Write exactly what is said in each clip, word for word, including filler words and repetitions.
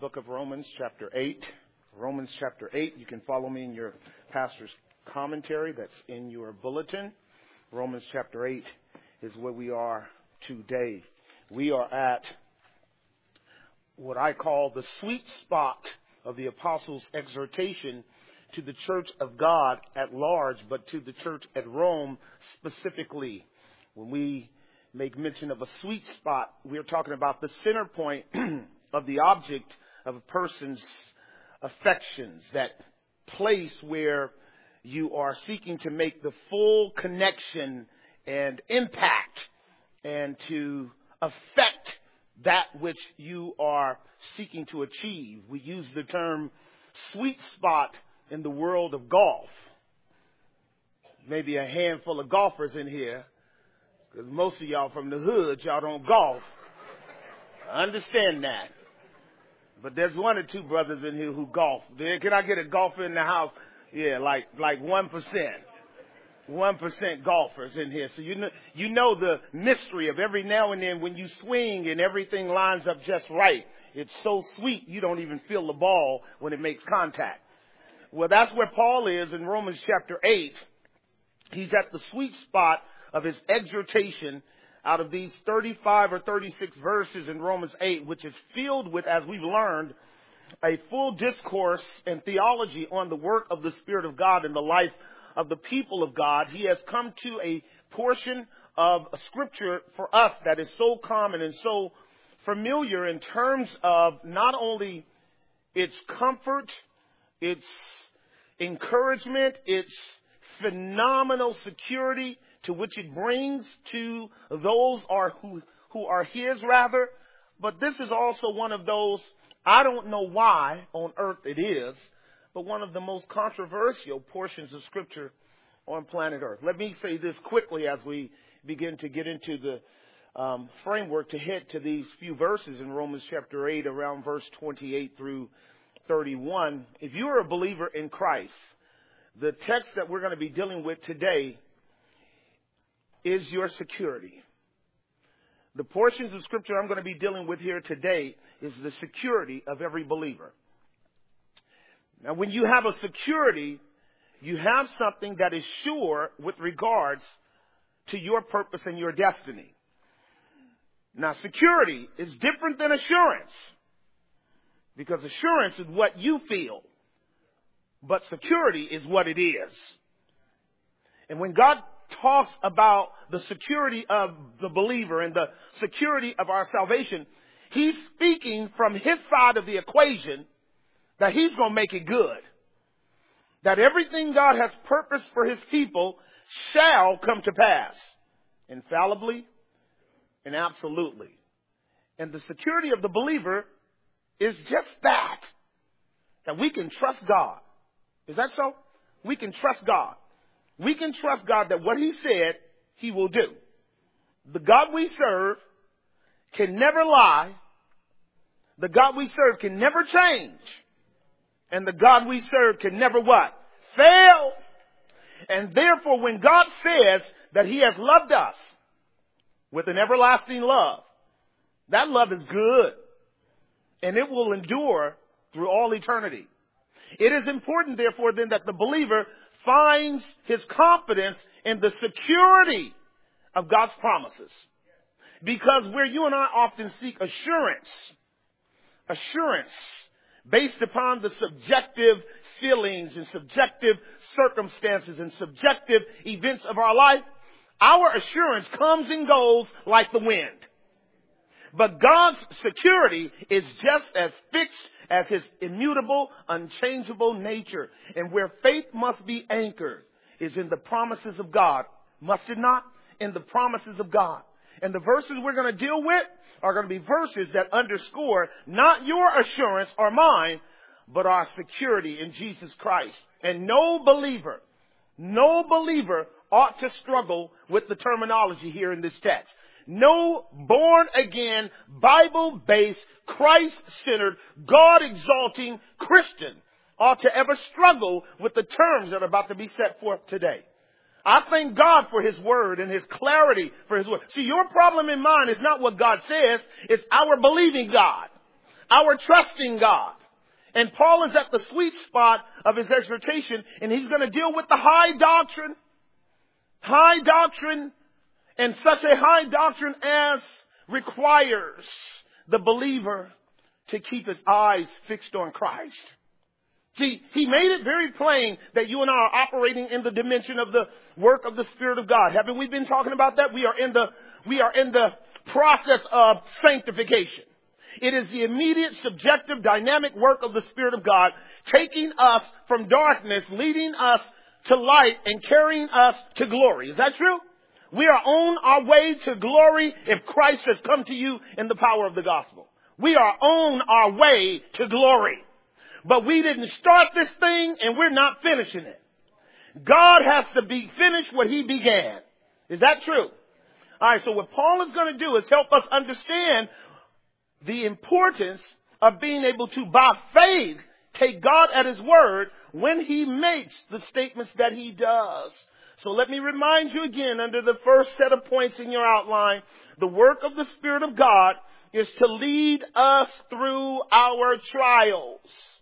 book of Romans, chapter eight. Romans chapter eight. You can follow me in your pastor's commentary that's in your bulletin. Romans chapter eight is where we are today. We are at what I call the sweet spot of the apostles' exhortation to the church of God at large, but to the church at Rome specifically. When we make mention of a sweet spot, we're talking about the center point of the object of a person's affections, that place where you are seeking to make the full connection and impact and to affect that which you are seeking to achieve. We use the term sweet spot in the world of golf. Maybe a handful of golfers in here, because most of y'all from the hood, y'all don't golf. I understand that. But there's one or two brothers in here who golf. Can I get a golfer in the house? Yeah, like like one percent. one percent golfers in here. So you know, you know the mystery of every now and then when you swing and everything lines up just right. It's so sweet you don't even feel the ball when it makes contact. Well, that's where Paul is in Romans chapter eight. He's at the sweet spot of his exhortation out of these thirty-five or thirty-six verses in Romans eight, which is filled with, as we've learned, a full discourse and theology on the work of the Spirit of God in the life of the people of God. He has come to a portion of Scripture for us that is so common and so familiar in terms of not only its comfort, its encouragement, its phenomenal security to which it brings to those are who, who are his rather. But this is also one of those, I don't know why on earth it is, but one of the most controversial portions of Scripture on planet Earth. Let me say this quickly as we begin to get into the um, framework to head to these few verses in Romans chapter eight, around verse twenty-eight through thirty-one. If you are a believer in Christ, the text that we're going to be dealing with today is your security. The portions of Scripture I'm going to be dealing with here today is the security of every believer. Now, when you have a security, you have something that is sure with regards to your purpose and your destiny. Now, security is different than assurance, because assurance is what you feel, but security is what it is. And when God talks about the security of the believer and the security of our salvation, he's speaking from his side of the equation that he's going to make it good. That everything God has purposed for his people shall come to pass. Infallibly and absolutely. And the security of the believer is just that. That we can trust God. Is that so? We can trust God. We can trust God that what he said, he will do. The God we serve can never lie. The God we serve can never change. And the God we serve can never what? Fail. And therefore, when God says that he has loved us with an everlasting love, that love is good. And it will endure through all eternity. It is important, therefore, then, that the believer finds his confidence in the security of God's promises. Because where you and I often seek assurance, assurance based upon the subjective feelings and subjective circumstances and subjective events of our life, our assurance comes and goes like the wind. But God's security is just as fixed as his immutable, unchangeable nature. And where faith must be anchored is in the promises of God. Must it not? In the promises of God. And the verses we're going to deal with are going to be verses that underscore not your assurance or mine, but our security in Jesus Christ. And no believer, no believer ought to struggle with the terminology here in this text. No born-again, Bible-based, Christ-centered, God-exalting Christian ought to ever struggle with the terms that are about to be set forth today. I thank God for his word and his clarity for his word. See, your problem in mine is not what God says. It's our believing God. our trusting God. And Paul is at the sweet spot of his exhortation, and he's going to deal with the high doctrine. High doctrine, and such a high doctrine as requires the believer to keep his eyes fixed on Christ. See, he made it very plain that you and I are operating in the dimension of the work of the Spirit of God. Haven't we been talking about that? We are in the, we are in the process of sanctification. It is the immediate, subjective, dynamic work of the Spirit of God, taking us from darkness, leading us to light, and carrying us to glory. Is that true? We are on our way to glory if Christ has come to you in the power of the gospel. We are on our way to glory. But we didn't start this thing, and we're not finishing it. God has to be finished what he began. Is that true? All right, so what Paul is going to do is help us understand the importance of being able to, by faith, take God at his word when he makes the statements that he does. So let me remind you again, under the first set of points in your outline, the work of the Spirit of God is to lead us through our trials.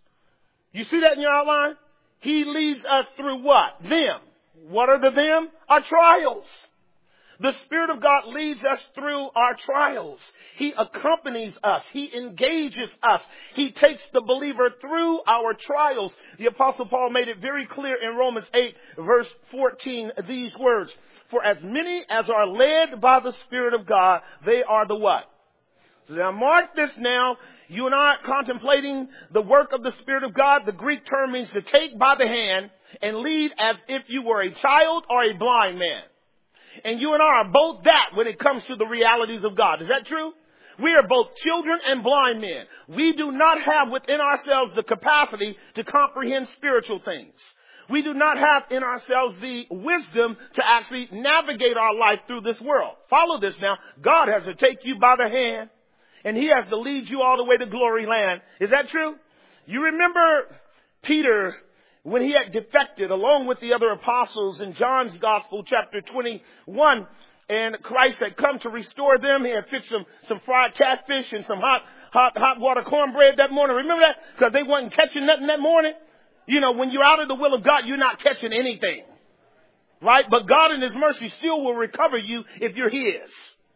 You see that in your outline? He leads us through what? Them. What are the them? Our trials. The Spirit of God leads us through our trials. He accompanies us. He engages us. He takes the believer through our trials. The Apostle Paul made it very clear in Romans eight, verse fourteen, these words. For as many as are led by the Spirit of God, they are the what? So now mark this now. You and I are contemplating the work of the Spirit of God. The Greek term means to take by the hand and lead as if you were a child or a blind man. And you and I are both that when it comes to the realities of God. Is that true? We are both children and blind men. We do not have within ourselves the capacity to comprehend spiritual things. We do not have in ourselves the wisdom to actually navigate our life through this world. Follow this now. God has to take you by the hand, and he has to lead you all the way to glory land. Is that true? You remember Peter when he had defected along with the other apostles in John's Gospel, chapter twenty-one, and Christ had come to restore them. He had fixed some, some fried catfish and some hot, hot, hot water cornbread that morning. Remember that? Because they wasn't catching nothing that morning. You know, when you're out of the will of God, you're not catching anything. Right? But God in his mercy still will recover you if you're his.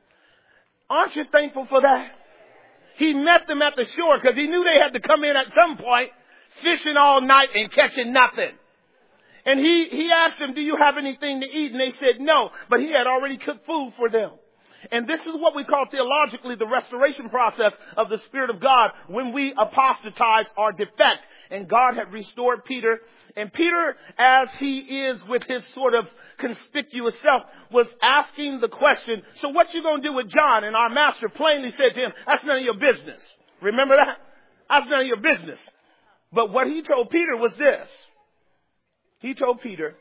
Aren't you thankful for that? He met them at the shore because he knew they had to come in at some point, fishing all night and catching nothing. And he, he asked them, do you have anything to eat? And they said no, but he had already cooked food for them. And this is what we call theologically the restoration process of the Spirit of God when we apostatize or defect. And God had restored Peter. And Peter, as he is with his sort of conspicuous self, was asking the question, so what you going to do with John? And our master plainly said to him, that's none of your business. Remember that? That's none of your business. But what he told Peter was this. He told Peter,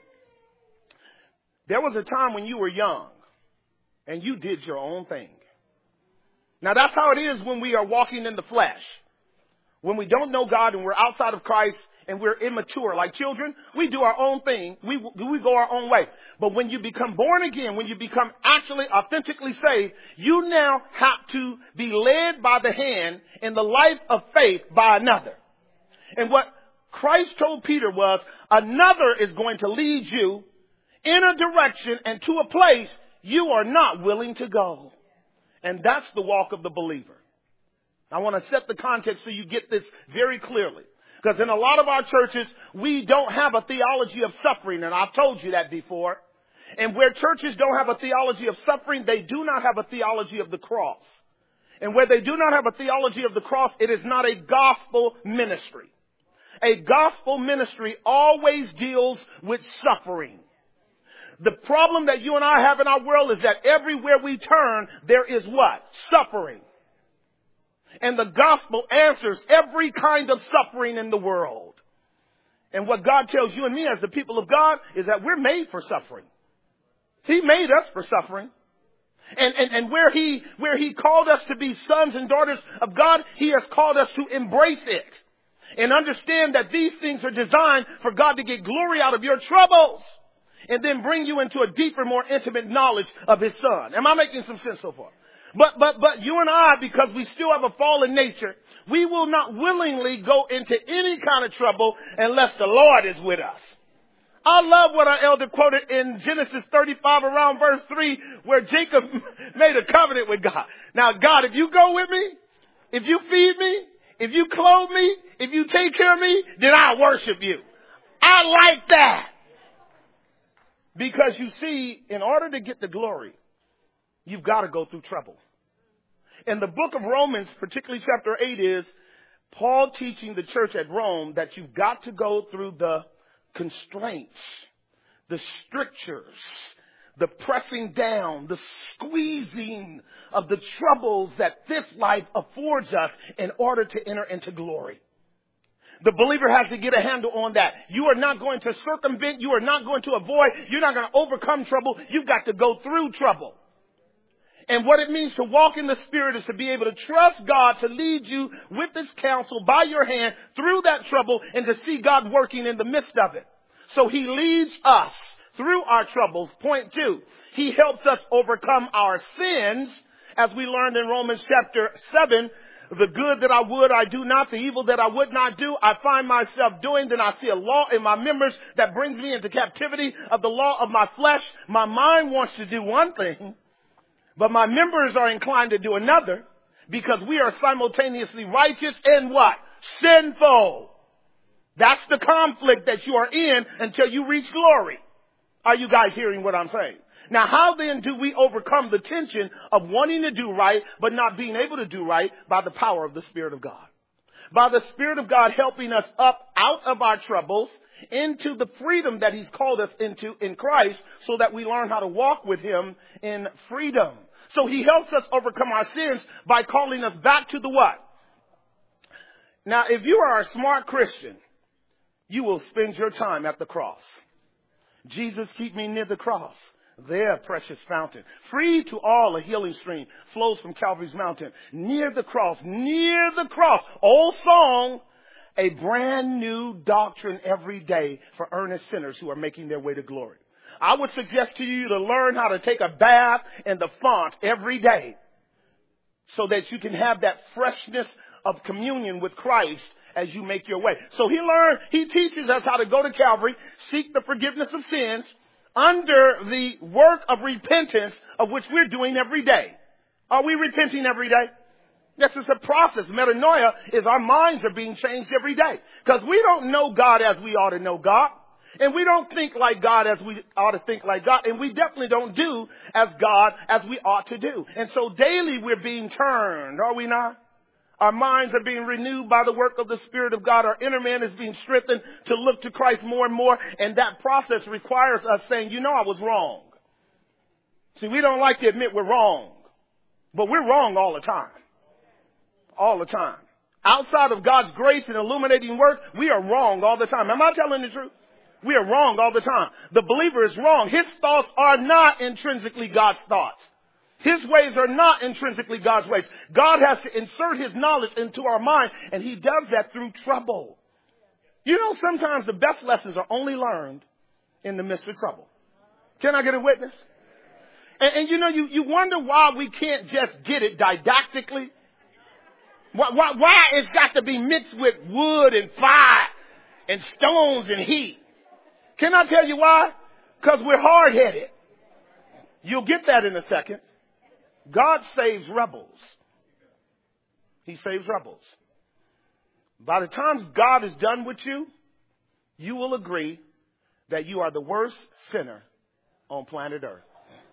there was a time when you were young and you did your own thing. Now that's how it is when we are walking in the flesh. When we don't know God and we're outside of Christ and we're immature like children, we do our own thing. We, we go our own way. But when you become born again, when you become actually authentically saved, you now have to be led by the hand in the life of faith by another. And what Christ told Peter was, another is going to lead you in a direction and to a place you are not willing to go. And that's the walk of the believer. I want to set the context so you get this very clearly. Because in a lot of our churches, we don't have a theology of suffering. And I've told you that before. And where churches don't have a theology of suffering, they do not have a theology of the cross. And where they do not have a theology of the cross, it is not a gospel ministry. A gospel ministry always deals with suffering. The problem that you and I have in our world is that everywhere we turn, there is what? Suffering. And the gospel answers every kind of suffering in the world. And what God tells you and me as the people of God is that we're made for suffering. He made us for suffering. And, and, and where he, where he called us to be sons and daughters of God, he has called us to embrace it. And understand that these things are designed for God to get glory out of your troubles. And then bring you into a deeper, more intimate knowledge of his son. Am I making some sense so far? But, but, but you and I, because we still have a fallen nature, we will not willingly go into any kind of trouble unless the Lord is with us. I love what our elder quoted in Genesis thirty-five around verse three, where Jacob made a covenant with God. Now, God, if you go with me, if you feed me, if you clothe me, if you take care of me, then I'll worship you. I like that. Because you see, in order to get the glory, you've got to go through trouble. And the book of Romans, particularly chapter eight, is Paul teaching the church at Rome that you've got to go through the constraints, the strictures, the pressing down, the squeezing of the troubles that this life affords us in order to enter into glory. The believer has to get a handle on that. You are not going to circumvent. You are not going to avoid. You're not going to overcome trouble. You've got to go through trouble. And what it means to walk in the Spirit is to be able to trust God to lead you with His counsel by your hand through that trouble and to see God working in the midst of it. So He leads us through our troubles. Point two, He helps us overcome our sins, as we learned in Romans chapter seven. The good that I would, I do not. The evil that I would not do, I find myself doing. Then I see a law in my members that brings me into captivity of the law of my flesh. My mind wants to do one thing, but my members are inclined to do another, because we are simultaneously righteous and what? Sinful. That's the conflict that you are in until you reach glory. Are you guys hearing what I'm saying? Now, how then do we overcome the tension of wanting to do right but not being able to do right? By the power of the Spirit of God. By the Spirit of God helping us up out of our troubles into the freedom that He's called us into in Christ, so that we learn how to walk with Him in freedom. So He helps us overcome our sins by calling us back to the what? Now, if you are a smart Christian, you will spend your time at the cross. Jesus, keep me near the cross. There, precious fountain, free to all, a healing stream flows from Calvary's mountain. Near the cross, near the cross. Old song, a brand new doctrine every day for earnest sinners who are making their way to glory. I would suggest to you to learn how to take a bath in the font every day, so that you can have that freshness of communion with Christ as you make your way. So he learned, he teaches us how to go to Calvary, seek the forgiveness of sins, under the work of repentance, of which we're doing every day. Are we repenting every day? Yes, it's a process. Metanoia is our minds are being changed every day. Because we don't know God as we ought to know God. And we don't think like God as we ought to think like God. And we definitely don't do as God as we ought to do. And so daily we're being turned, are we not? Our minds are being renewed by the work of the Spirit of God. Our inner man is being strengthened to look to Christ more and more. And that process requires us saying, you know, I was wrong. See, we don't like to admit we're wrong. But we're wrong all the time. All the time. Outside of God's grace and illuminating work, we are wrong all the time. Am I telling the truth? We are wrong all the time. The believer is wrong. His thoughts are not intrinsically God's thoughts. His ways are not intrinsically God's ways. God has to insert His knowledge into our mind, and He does that through trouble. You know, sometimes the best lessons are only learned in the midst of trouble. Can I get a witness? And, and you know, you, you wonder why we can't just get it didactically. Why, why, why it's got to be mixed with wood and fire and stones and heat. Can I tell you why? Because we're hard-headed. You'll get that in a second. God saves rebels. He saves rebels. By the time God is done with you, you will agree that you are the worst sinner on planet Earth.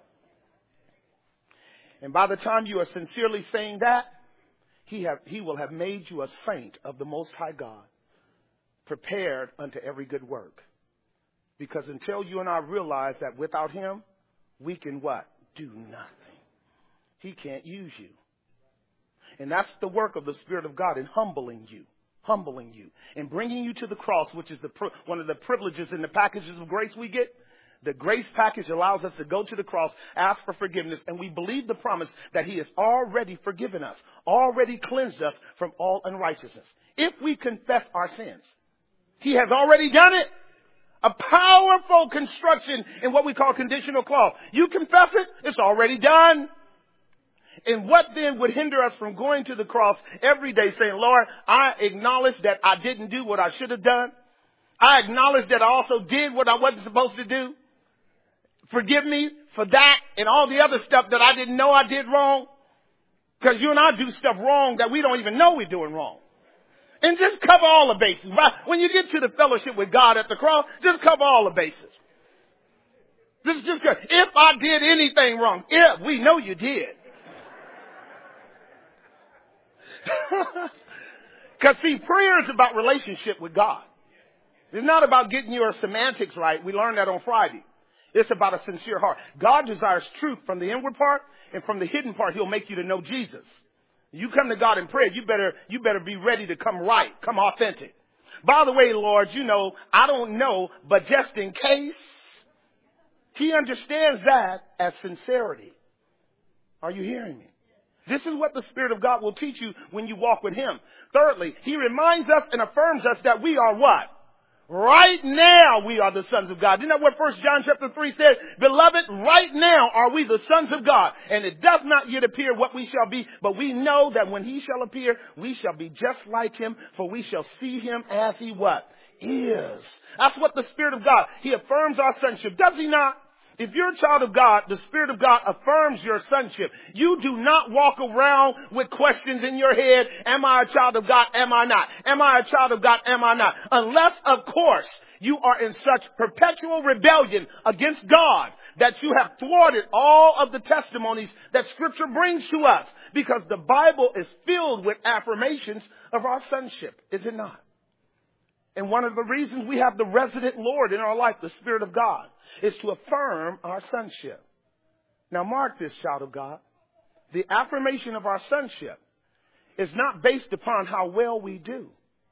And by the time you are sincerely saying that, he, have, he will have made you a saint of the Most High God, prepared unto every good work. Because until you and I realize that without Him, we can what? Do nothing. He can't use you. And that's the work of the Spirit of God in humbling you, humbling you, and bringing you to the cross, which is the one of the privileges in the packages of grace we get. The grace package allows us to go to the cross, ask for forgiveness, and we believe the promise that He has already forgiven us, already cleansed us from all unrighteousness. If we confess our sins, He has already done it. A powerful construction in what we call conditional clause. You confess it, it's already done. And what then would hinder us from going to the cross every day saying, Lord, I acknowledge that I didn't do what I should have done. I acknowledge that I also did what I wasn't supposed to do. Forgive me for that and all the other stuff that I didn't know I did wrong. Because you and I do stuff wrong that we don't even know we're doing wrong. And just cover all the bases. When you get to the fellowship with God at the cross, just cover all the bases. This is just good. If I did anything wrong, if we know you did. Because see, prayer is about relationship with God. It's not about getting your semantics right. We learned that on Friday. It's about a sincere heart. God desires truth from the inward part, and from the hidden part, he'll make you to know Jesus. You come to God in prayer, you better, you better be ready to come right, come authentic. By the way, Lord, you know, I don't know, but just in case, he understands that as sincerity. Are you hearing me? This is what the Spirit of God will teach you when you walk with him. Thirdly, he reminds us and affirms us that we are what? Right now we are the sons of God. Isn't that what First John chapter three says? Beloved, right now are we the sons of God. And it does not yet appear what we shall be, but we know that when he shall appear, we shall be just like him, for we shall see him as he what? Is. That's what the Spirit of God, he affirms our sonship. Does he not? If you're a child of God, the Spirit of God affirms your sonship. You do not walk around with questions in your head. Am I a child of God? Am I not? Am I a child of God? Am I not? Unless, of course, you are in such perpetual rebellion against God that you have thwarted all of the testimonies that Scripture brings to us. Because the Bible is filled with affirmations of our sonship, is it not? And one of the reasons we have the resident Lord in our life, the Spirit of God, is to affirm our sonship. Now mark this, child of God. The affirmation of our sonship is not based upon how well we do,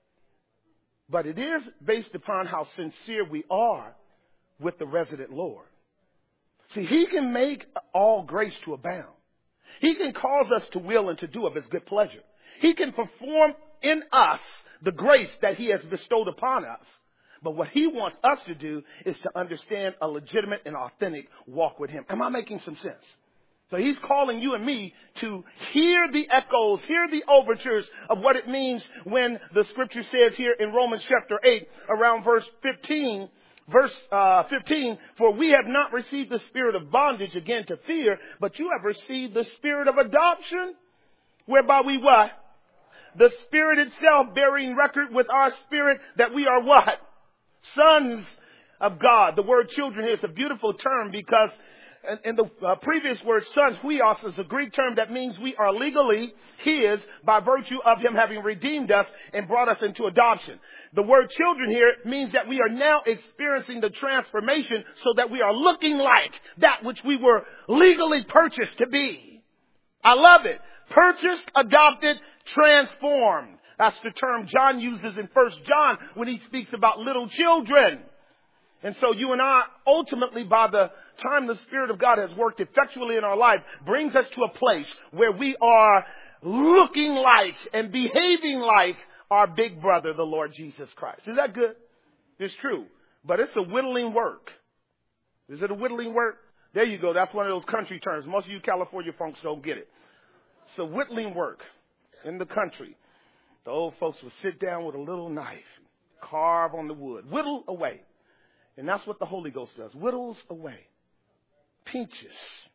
but it is based upon how sincere we are with the resident Lord. See, he can make all grace to abound. He can cause us to will and to do of his good pleasure. He can perform in us the grace that he has bestowed upon us. But what he wants us to do is to understand a legitimate and authentic walk with him. Am I making some sense? So he's calling you and me to hear the echoes, hear the overtures of what it means when the Scripture says here in Romans chapter eight, around verse fifteen, verse uh, fifteen, for we have not received the spirit of bondage again to fear, but you have received the spirit of adoption, whereby we what? The Spirit itself bearing record with our spirit that we are what? Sons of God. The word children here is a beautiful term because in the uh, previous word sons, huios, is a Greek term that means we are legally his by virtue of him having redeemed us and brought us into adoption. The word children here means that we are now experiencing the transformation so that we are looking like that which we were legally purchased to be. I love it. Purchased, adopted, transformed. That's the term John uses in First John when he speaks about little children. And so you and I, ultimately, by the time the Spirit of God has worked effectually in our life, brings us to a place where we are looking like and behaving like our big brother, the Lord Jesus Christ. Is that good? It's true. But it's a whittling work. Is it a whittling work? There you go. That's one of those country terms. Most of you California folks don't get it. It's a whittling work in the country. The old folks would sit down with a little knife, carve on the wood, whittle away. And that's what the Holy Ghost does. Whittles away. Pinches.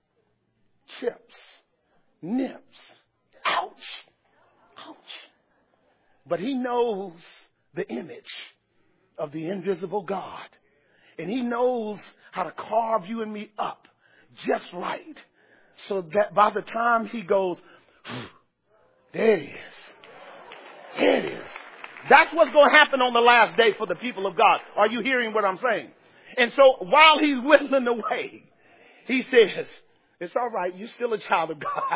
Chips. Nips. Ouch. Ouch. But he knows the image of the invisible God. And he knows how to carve you and me up just right. So that by the time he goes, there it is. There it is. That's what's going to happen on the last day for the people of God. Are you hearing what I'm saying? And so while he's whittling away, he says, it's all right. You're still a child of God.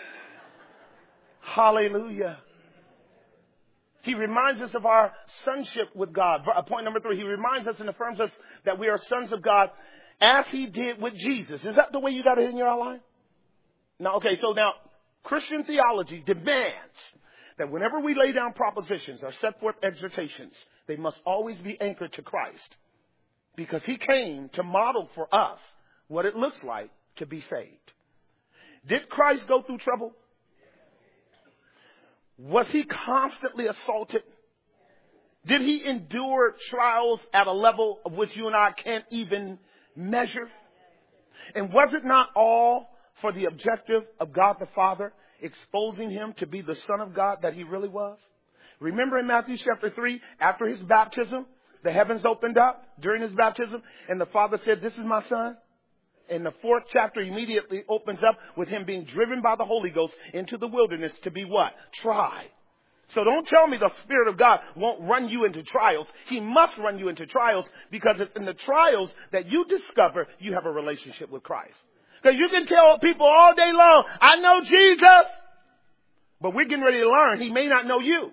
Hallelujah. He reminds us of our sonship with God. Point number three, he reminds us and affirms us that we are sons of God as he did with Jesus. Is that the way you got it in your outline? Now, okay, so now Christian theology demands that whenever we lay down propositions or set forth exhortations, they must always be anchored to Christ. Because he came to model for us what it looks like to be saved. Did Christ go through trouble? Was he constantly assaulted? Did he endure trials at a level of which you and I can't even measure? And was it not all for the objective of God the Father exposing him to be the Son of God that he really was? Remember in Matthew chapter three, after his baptism, the heavens opened up during his baptism, and the Father said, "This is my Son." And the fourth chapter immediately opens up with him being driven by the Holy Ghost into the wilderness to be what? Tried. So don't tell me the Spirit of God won't run you into trials. He must run you into trials, because it's in the trials that you discover you have a relationship with Christ. Because you can tell people all day long, "I know Jesus," but we're getting ready to learn he may not know you.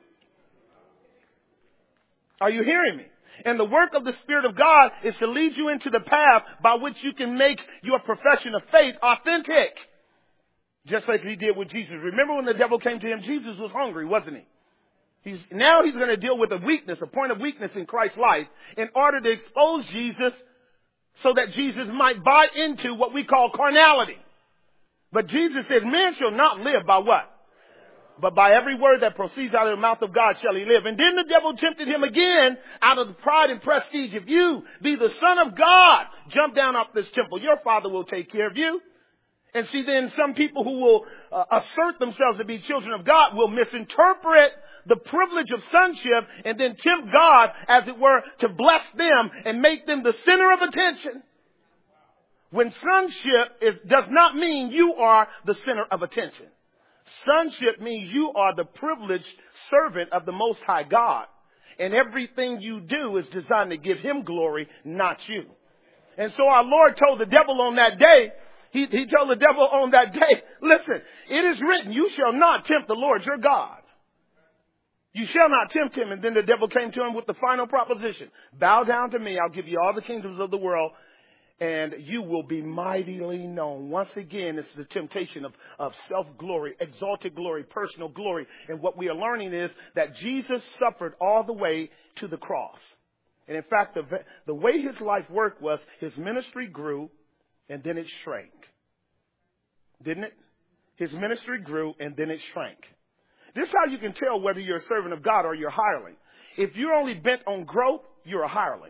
Are you hearing me? And the work of the Spirit of God is to lead you into the path by which you can make your profession of faith authentic. Just like he did with Jesus. Remember when the devil came to him, Jesus was hungry, wasn't he? He's, now he's going to deal with a weakness, a point of weakness in Christ's life, in order to expose Jesus so that Jesus might buy into what we call carnality. But Jesus said, "Man shall not live by what? But by every word that proceeds out of the mouth of God shall he live." And then the devil tempted him again out of the pride and prestige. "If you be the Son of God, jump down off this temple. Your Father will take care of you." And see, then some people who will uh, assert themselves to be children of God will misinterpret the privilege of sonship and then tempt God, as it were, to bless them and make them the center of attention. When sonship is, does not mean you are the center of attention. Sonship means you are the privileged servant of the Most High God. And everything you do is designed to give him glory, not you. And so our Lord told the devil on that day, He, he told the devil on that day, "Listen, it is written, you shall not tempt the Lord your God. You shall not tempt him." And then the devil came to him with the final proposition. "Bow down to me. I'll give you all the kingdoms of the world, and you will be mightily known." Once again, it's the temptation of, of self-glory, exalted glory, personal glory. And what we are learning is that Jesus suffered all the way to the cross. And in fact, the, the way his life worked was his ministry grew, and then it shrank. Didn't it? His ministry grew and then it shrank. This is how you can tell whether you're a servant of God or you're a hireling. If you're only bent on growth, you're a hireling.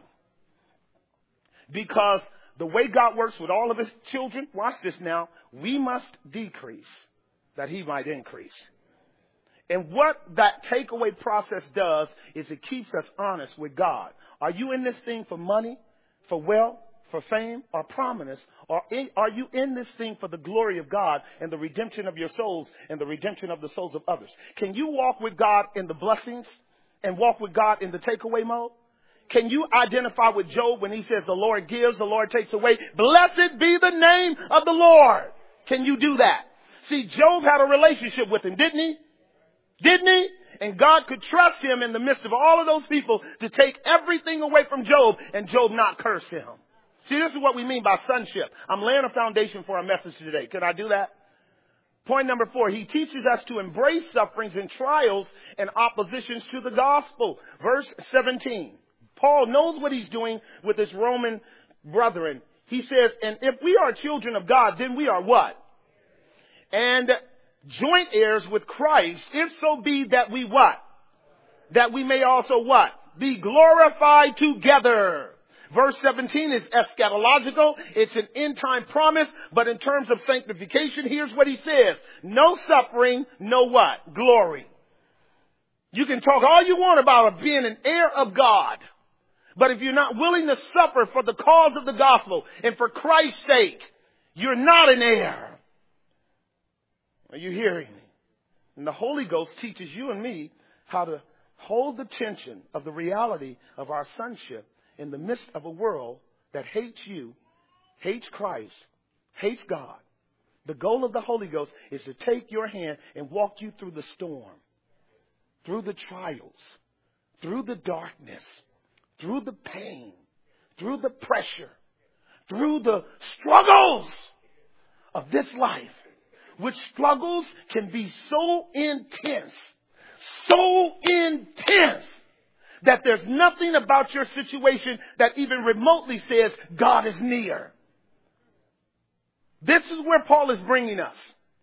Because the way God works with all of his children, watch this now, we must decrease that he might increase. And what that takeaway process does is it keeps us honest with God. Are you in this thing for money, for wealth, for fame, or prominence? Or are you in this thing for the glory of God and the redemption of your souls and the redemption of the souls of others? Can you walk with God in the blessings and walk with God in the takeaway mode? Can you identify with Job when he says the Lord gives, the Lord takes away? Blessed be the name of the Lord. Can you do that? See, Job had a relationship with him, didn't he? Didn't he? And God could trust him in the midst of all of those people to take everything away from Job and Job not curse him. See, this is what we mean by sonship. I'm laying a foundation for our message today. Can I do that? Point number four, he teaches us to embrace sufferings and trials and oppositions to the gospel. Verse seventeen. Paul knows what he's doing with his Roman brethren. He says, and if we are children of God, then we are what? And joint heirs with Christ, if so be that we what? That we may also what? Be glorified together. Verse seventeen is eschatological. It's an end time promise. But in terms of sanctification, here's what he says. No suffering, no what? Glory. You can talk all you want about being an heir of God. But if you're not willing to suffer for the cause of the gospel and for Christ's sake, you're not an heir. Are you hearing me? And the Holy Ghost teaches you and me how to hold the tension of the reality of our sonship in the midst of a world that hates you, hates Christ, hates God. The goal of the Holy Ghost is to take your hand and walk you through the storm, through the trials, through the darkness, through the pain, through the pressure, through the struggles of this life, which struggles can be so intense, so intense, that there's nothing about your situation that even remotely says God is near. This is where Paul is bringing us.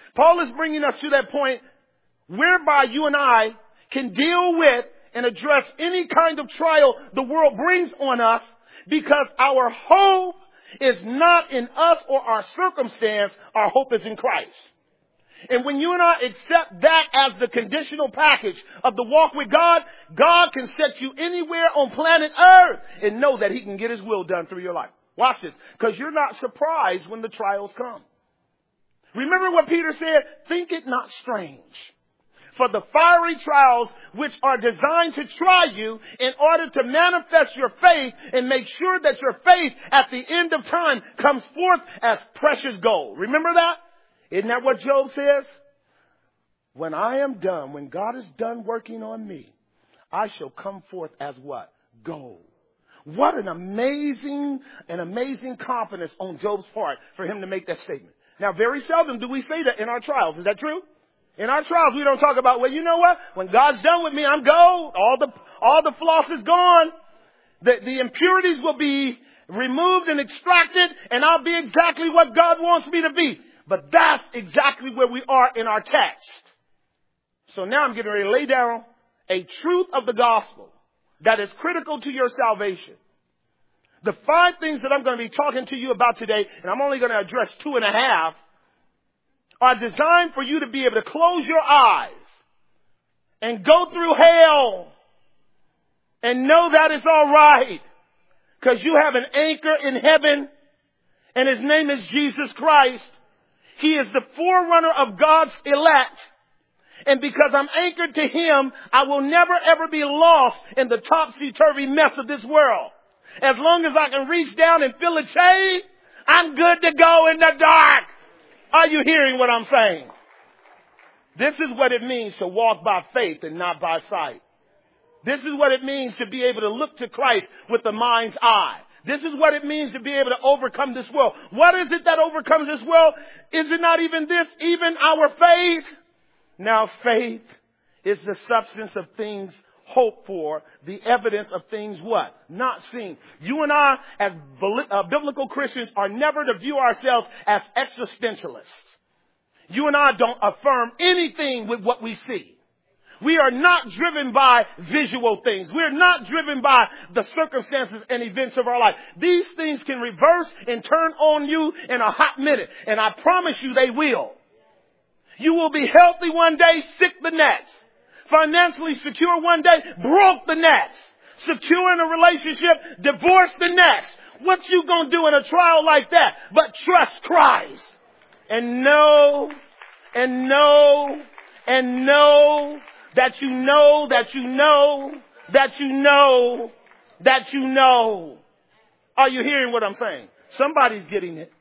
Paul is bringing us to that point whereby you and I can deal with and address any kind of trial the world brings on us, because our hope is not in us or our circumstance. Our hope is in Christ. And when you and I accept that as the conditional package of the walk with God, God can set you anywhere on planet Earth and know that he can get his will done through your life. Watch this, because you're not surprised when the trials come. Remember what Peter said? Think it not strange for the fiery trials which are designed to try you in order to manifest your faith and make sure that your faith at the end of time comes forth as precious gold. Remember that? Isn't that what Job says? When I am done, when God is done working on me, I shall come forth as what? Gold. What an amazing, an amazing confidence on Job's part for him to make that statement. Now, very seldom do we say that in our trials. Is that true? In our trials, we don't talk about, well, you know what? When God's done with me, I'm gold. All the, all the floss is gone. The, the impurities will be removed and extracted, and I'll be exactly what God wants me to be. But that's exactly where we are in our text. So now I'm getting ready to lay down a truth of the gospel that is critical to your salvation. The five things that I'm going to be talking to you about today, and I'm only going to address two and a half, are designed for you to be able to close your eyes and go through hell and know that it's all right, because you have an anchor in heaven, and his name is Jesus Christ. He is the forerunner of God's elect. And because I'm anchored to him, I will never ever be lost in the topsy-turvy mess of this world. As long as I can reach down and feel a chain, I'm good to go in the dark. Are you hearing what I'm saying? This is what it means to walk by faith and not by sight. This is what it means to be able to look to Christ with the mind's eye. This is what it means to be able to overcome this world. What is it that overcomes this world? Is it not even this, even our faith? Now, faith is the substance of things hoped for, the evidence of things what? Not seen. You and I, as biblical Christians, are never to view ourselves as existentialists. You and I don't affirm anything with what we see. We are not driven by visual things. We're not driven by the circumstances and events of our life. These things can reverse and turn on you in a hot minute. And I promise you they will. You will be healthy one day, sick the next. Financially secure one day, broke the next. Secure in a relationship, divorce the next. What you gonna do in a trial like that? But trust Christ. And know, and know, and know that you know, that you know, that you know, that you know. Are you hearing what I'm saying? Somebody's getting it.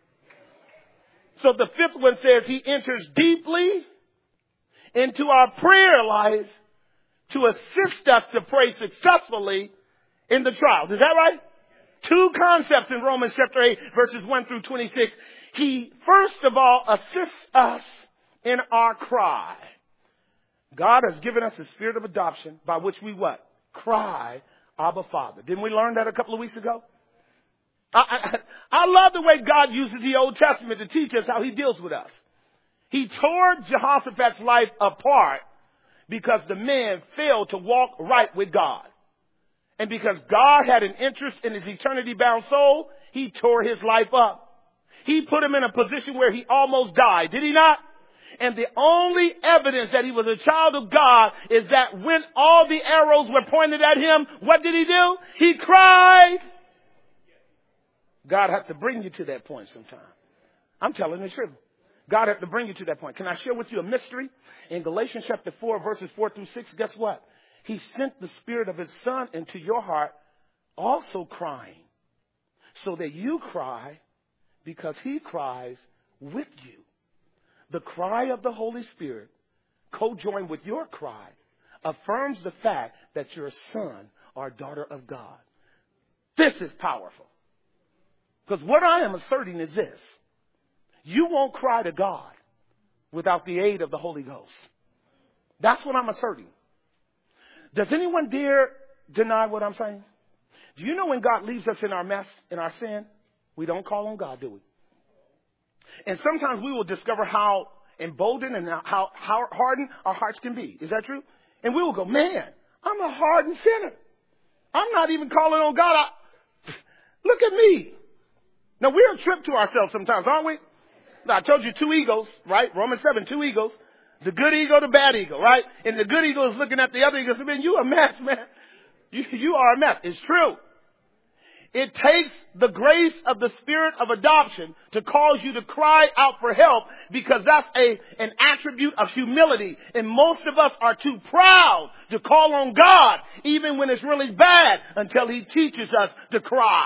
So the fifth one says he enters deeply into our prayer life to assist us to pray successfully in the trials. Is that right? Two concepts in Romans chapter eight, verses one through twenty-six. He, first of all, assists us in our cry. God has given us a spirit of adoption by which we what? Cry, Abba, Father. Didn't we learn that a couple of weeks ago? I, I, I love the way God uses the Old Testament to teach us how he deals with us. He tore Jehoshaphat's life apart because the man failed to walk right with God. And because God had an interest in his eternity-bound soul, he tore his life up. He put him in a position where he almost died. Did he not? And the only evidence that he was a child of God is that when all the arrows were pointed at him, what did he do? He cried. God had to bring you to that point sometime. I'm telling the truth. God had to bring you to that point. Can I share with you a mystery? In Galatians chapter four, verses four through six, guess what? He sent the Spirit of his Son into your heart, also crying, so that you cry because he cries with you. The cry of the Holy Spirit, co-joined with your cry, affirms the fact that you're a son or a daughter of God. This is powerful. Because what I am asserting is this. You won't cry to God without the aid of the Holy Ghost. That's what I'm asserting. Does anyone dare deny what I'm saying? Do you know when God leaves us in our mess, in our sin, we don't call on God, do we? And sometimes we will discover how emboldened and how, how hardened our hearts can be. Is that true? And we will go, man, I'm a hardened sinner. I'm not even calling on God. I, look at me. Now, we're a trip to ourselves sometimes, aren't we? Now, I told you two egos, right? Romans seven, two egos. The good ego, the bad ego, right? And the good ego is looking at the other ego and saying, man, you a mess, man. You, you are a mess. It's true. It takes the grace of the spirit of adoption to cause you to cry out for help, because that's a, an attribute of humility. And most of us are too proud to call on God, even when it's really bad, until he teaches us to cry.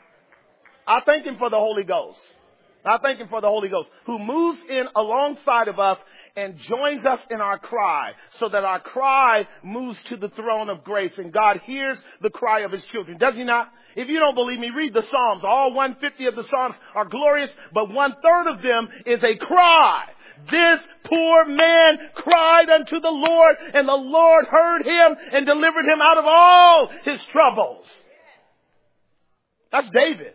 I thank him for the Holy Ghost. I thank him for the Holy Ghost, who moves in alongside of us and joins us in our cry, so that our cry moves to the throne of grace, and God hears the cry of his children. Does he not? If you don't believe me, read the Psalms. All one hundred fifty of the Psalms are glorious, but one third of them is a cry. This poor man cried unto the Lord, and the Lord heard him and delivered him out of all his troubles. That's David.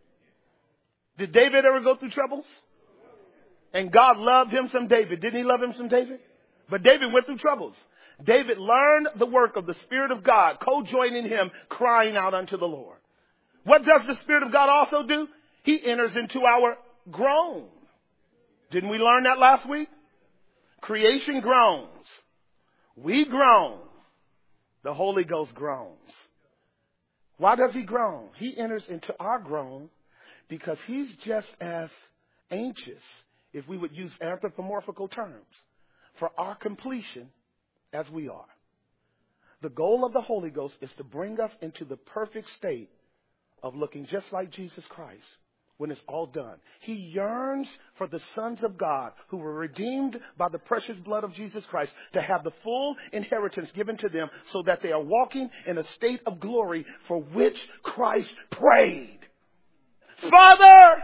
Did David ever go through troubles? And God loved him some David. Didn't he love him some David? But David went through troubles. David learned the work of the Spirit of God, co-joining him, crying out unto the Lord. What does the Spirit of God also do? He enters into our groan. Didn't we learn that last week? Creation groans. We groan. The Holy Ghost groans. Why does he groan? He enters into our groan because he's just as anxious, if we would use anthropomorphical terms, for our completion as we are. The goal of the Holy Ghost is to bring us into the perfect state of looking just like Jesus Christ when it's all done. He yearns for the sons of God who were redeemed by the precious blood of Jesus Christ to have the full inheritance given to them, so that they are walking in a state of glory for which Christ prayed. Father,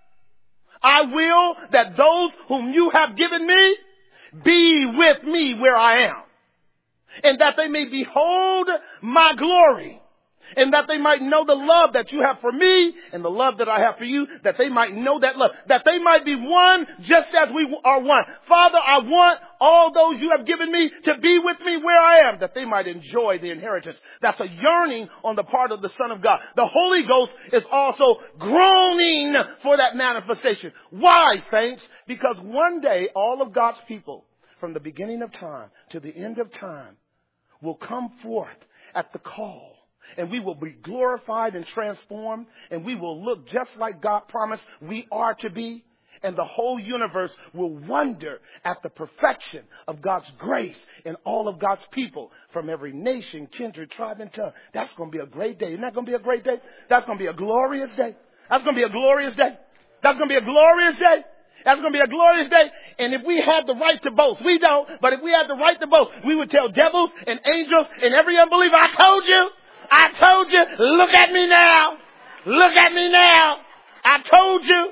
I will that those whom you have given me be with me where I am, and that they may behold my glory, and that they might know the love that you have for me and the love that I have for you, that they might know that love, that they might be one just as we are one. Father, I want all those you have given me to be with me where I am, that they might enjoy the inheritance. That's a yearning on the part of the Son of God. The Holy Ghost is also groaning for that manifestation. Why, saints? Because one day all of God's people, from the beginning of time to the end of time, will come forth at the call. And we will be glorified and transformed, and we will look just like God promised we are to be. And the whole universe will wonder at the perfection of God's grace in all of God's people from every nation, kindred, tribe, and tongue. That's going to be a great day. Isn't that going to be a great day? That's going to be a glorious day. That's going to be a glorious day. That's going to be a glorious day. That's going to be a glorious day. And if we had the right to boast, we don't, but if we had the right to boast, we would tell devils and angels and every unbeliever, I told you. I told you, look at me now. Look at me now. I told you.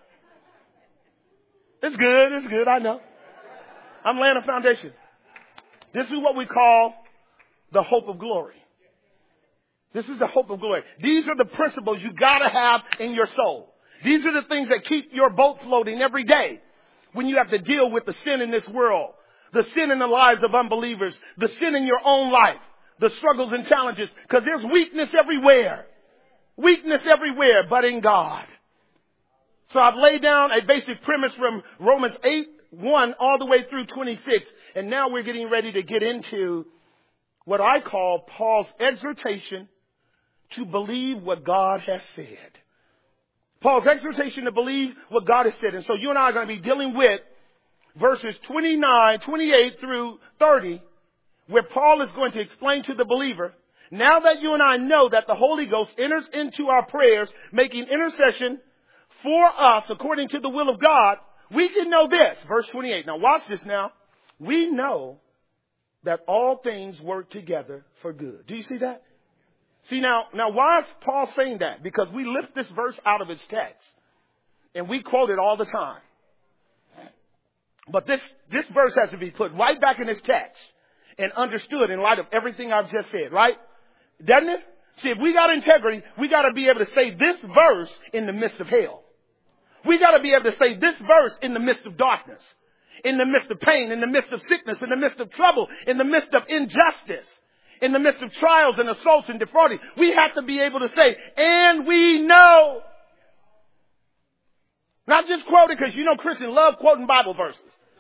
It's good. It's good. I know. I'm laying a foundation. This is what we call the hope of glory. This is the hope of glory. These are the principles you got to have in your soul. These are the things that keep your boat floating every day when you have to deal with the sin in this world, the sin in the lives of unbelievers, the sin in your own life. The struggles and challenges, because there's weakness everywhere. Weakness everywhere, but in God. So I've laid down a basic premise from Romans eight, one all the way through twenty-six. And now we're getting ready to get into what I call Paul's exhortation to believe what God has said. Paul's exhortation to believe what God has said. And so you and I are going to be dealing with verses twenty-nine, twenty-eight through thirty. Where Paul is going to explain to the believer, now that you and I know that the Holy Ghost enters into our prayers, making intercession for us according to the will of God, we can know this. Verse twenty-eight. Now watch this now. We know that all things work together for good. Do you see that? See now, now why is Paul saying that? Because we lift this verse out of its text and we quote it all the time. But this, this verse has to be put right back in its text and understood in light of everything I've just said, right? Doesn't it? See, if we got integrity, we got to be able to say this verse in the midst of hell. We got to be able to say this verse in the midst of darkness. in the midst of pain, in the midst of sickness, in the midst of trouble, in the midst of injustice, in the midst of trials and assaults and defrauding. We have to be able to say, and we know. Not just quote it, because you know Christians love quoting Bible verses.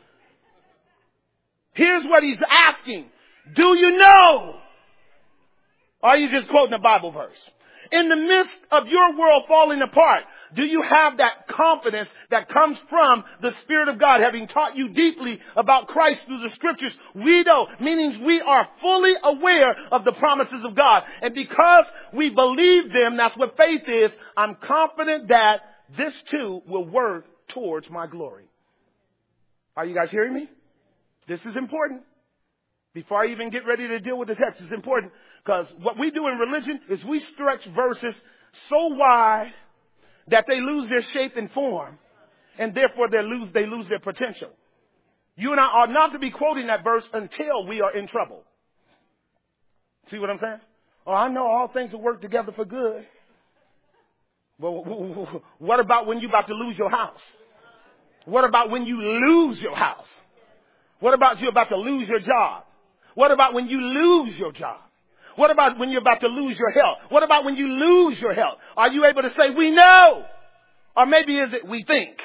Here's what he's asking. Do you know? Or are you just quoting a Bible verse? In the midst of your world falling apart, do you have that confidence that comes from the Spirit of God, having taught you deeply about Christ through the Scriptures? We know, meaning we are fully aware of the promises of God. And because we believe them, that's what faith is, I'm confident that this too will work towards my glory. Are you guys hearing me? This is important. Before I even get ready to deal with the text, it's important. Because what we do in religion is we stretch verses so wide that they lose their shape and form, and therefore they lose, they lose their potential. You and I are not to be quoting that verse until we are in trouble. See what I'm saying? Oh, I know all things will work together for good. Well, what about when you're about to lose your house? What about when you lose your house? What about you about to lose your job? What about when you lose your job? What about when you're about to lose your health? What about when you lose your health? Are you able to say, we know? Or maybe is it we think?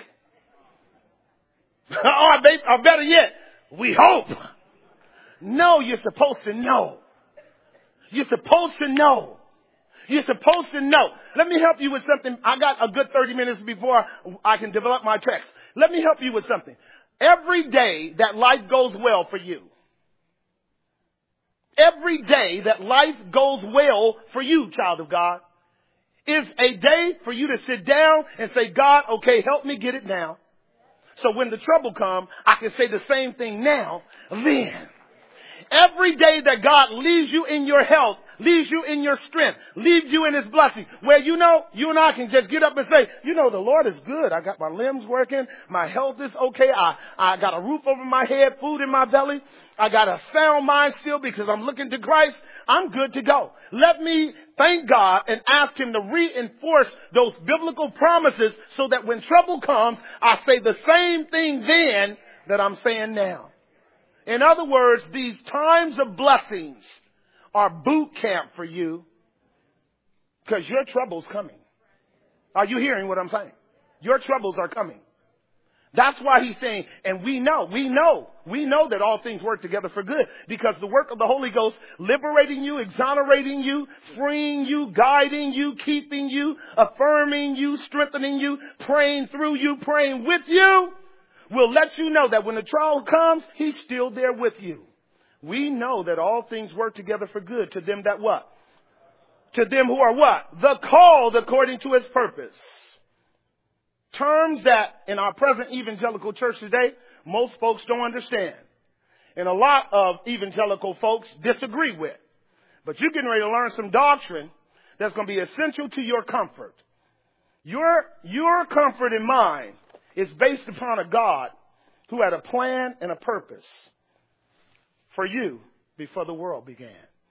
or, or better yet, we hope. No, you're supposed to know. You're supposed to know. You're supposed to know. Let me help you with something. I got a good thirty minutes before I can develop my text. Let me help you with something. Every day that life goes well for you, every day that life goes well for you, child of God, is a day for you to sit down and say, God, okay, help me get it now. So when the trouble comes, I can say the same thing now, then. Every day that God leaves you in your health, leaves you in your strength, leaves you in his blessing, where you know, you and I can just get up and say, you know, the Lord is good. I got my limbs working. My health is okay. I, I got a roof over my head, food in my belly. I got a sound mind still because I'm looking to Christ. I'm good to go. Let me thank God and ask him to reinforce those biblical promises so that when trouble comes, I say the same thing then that I'm saying now. In other words, these times of blessings are boot camp for you because your trouble's coming. Are you hearing what I'm saying? Your troubles are coming. That's why he's saying, and we know, we know, we know that all things work together for good because the work of the Holy Ghost liberating you, exonerating you, freeing you, guiding you, keeping you, affirming you, strengthening you, praying through you, praying with you, will let you know that when the trial comes, he's still there with you. We know that all things work together for good to them that what? To them who are what? The called according to his purpose. Terms that in our present evangelical church today, most folks don't understand. And a lot of evangelical folks disagree with. But you're getting ready to learn some doctrine that's going to be essential to your comfort. Your, your comfort and mine is based upon a God who had a plan and a purpose for you before the world began.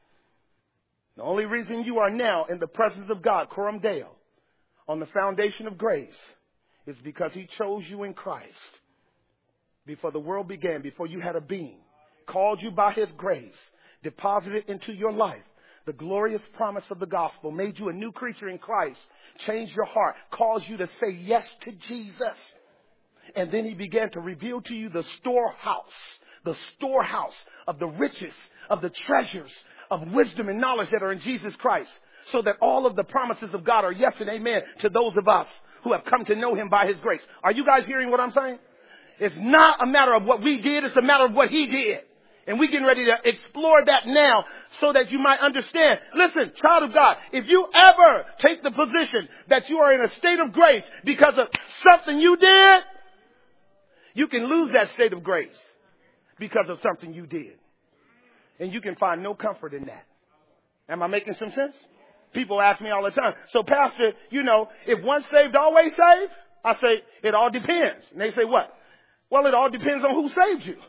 The only reason you are now in the presence of God, Coram Deo, on the foundation of grace, is because he chose you in Christ before the world began, before you had a being, called you by his grace, deposited into your life the glorious promise of the gospel, made you a new creature in Christ, changed your heart, caused you to say yes to Jesus. And then he began to reveal to you the storehouse, the storehouse of the riches, of the treasures of wisdom and knowledge that are in Jesus Christ, so that all of the promises of God are yes and amen to those of us who have come to know him by his grace. Are you guys hearing what I'm saying? It's not a matter of what we did. It's a matter of what he did. And we're getting ready to explore that now so that you might understand. Listen, child of God, if you ever take the position that you are in a state of grace because of something you did, you can lose that state of grace because of something you did. And you can find no comfort in that. Am I making some sense? People ask me all the time, so pastor, you know, if once saved, always saved? I say, it all depends. And they say, what? Well, it all depends on who saved you.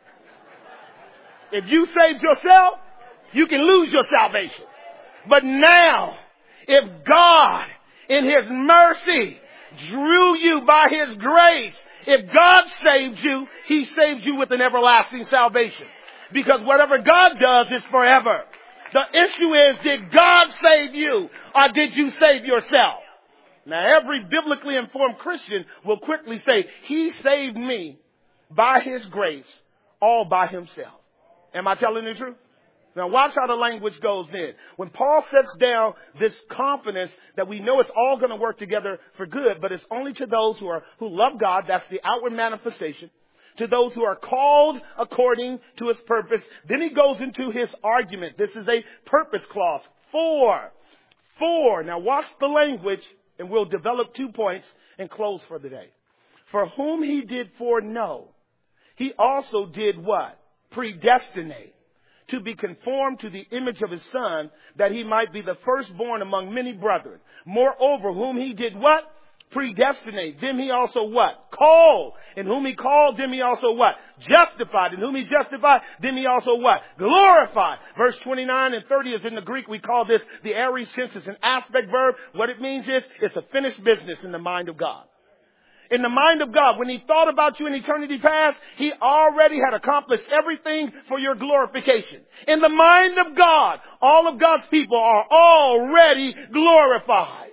If you saved yourself, you can lose your salvation. But now, if God, in his mercy, drew you by his grace If God saved you, he saved you with an everlasting salvation. Because whatever God does is forever. The issue is, did God save you or did you save yourself? Now, every biblically informed Christian will quickly say, he saved me by his grace, all by himself. Am I telling the truth? Now watch how the language goes then. When Paul sets down this confidence that we know it's all going to work together for good, but it's only to those who are, who love God, that's the outward manifestation, to those who are called according to his purpose. Then he goes into his argument. This is a purpose clause. For, for, now watch the language and we'll develop two points and close for the day. For whom he did foreknow, he also did what? Predestinate. To be conformed to the image of his son, that he might be the firstborn among many brethren. Moreover, whom he did what? Predestinate. Them he also what? Called. And whom he called, them he also what? Justified. And whom he justified, them he also what? Glorified. Verse twenty-nine and thirty is in the Greek. We call this the aorist tense. It's an aspect verb. What it means is, it's a finished business in the mind of God. In the mind of God, when he thought about you in eternity past, he already had accomplished everything for your glorification. In the mind of God, all of God's people are already glorified.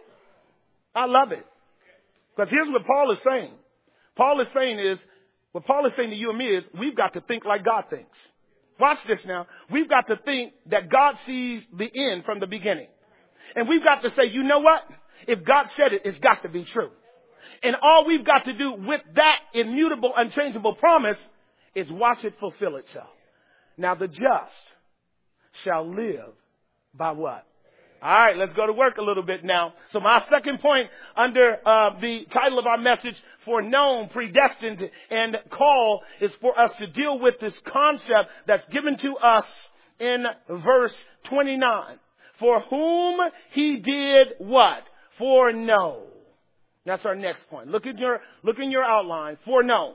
I love it. Because here's what Paul is saying. Paul is saying is, what Paul is saying to you and me is, we've got to think like God thinks. Watch this now. We've got to think that God sees the end from the beginning. And we've got to say, you know what? If God said it, it's got to be true. And all we've got to do with that immutable, unchangeable promise is watch it fulfill itself. Now the just shall live by what? All right, let's go to work a little bit now. So my second point under uh, the title of our message, foreknown, predestined, and call, is for us to deal with this concept that's given to us in verse twenty-nine. For whom he did what? Foreknow. That's our next point. Look at your, look in your outline. Foreknown.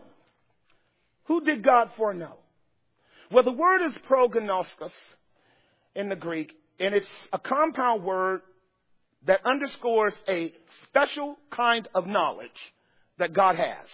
Who did God foreknow? Well, the word is prognostos in the Greek, and it's a compound word that underscores a special kind of knowledge that God has.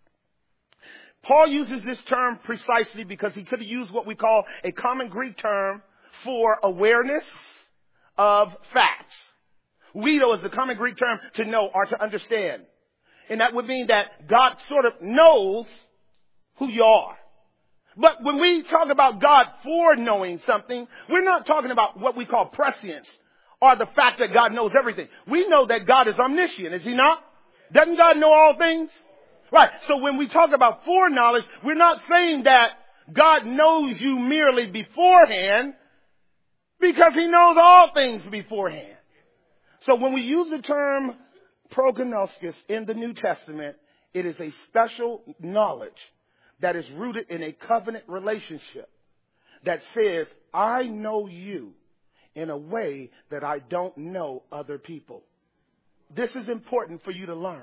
Paul uses this term precisely because he could have used what we call a common Greek term for awareness of facts. Wedo is the common Greek term to know or to understand. And that would mean that God sort of knows who you are. But when we talk about God foreknowing something, we're not talking about what we call prescience or the fact that God knows everything. We know that God is omniscient, is he not? Doesn't God know all things? Right. So when we talk about foreknowledge, we're not saying that God knows you merely beforehand, because he knows all things beforehand. So when we use the term prognosticus in the New Testament, it is a special knowledge that is rooted in a covenant relationship that says, I know you in a way that I don't know other people. This is important for you to learn.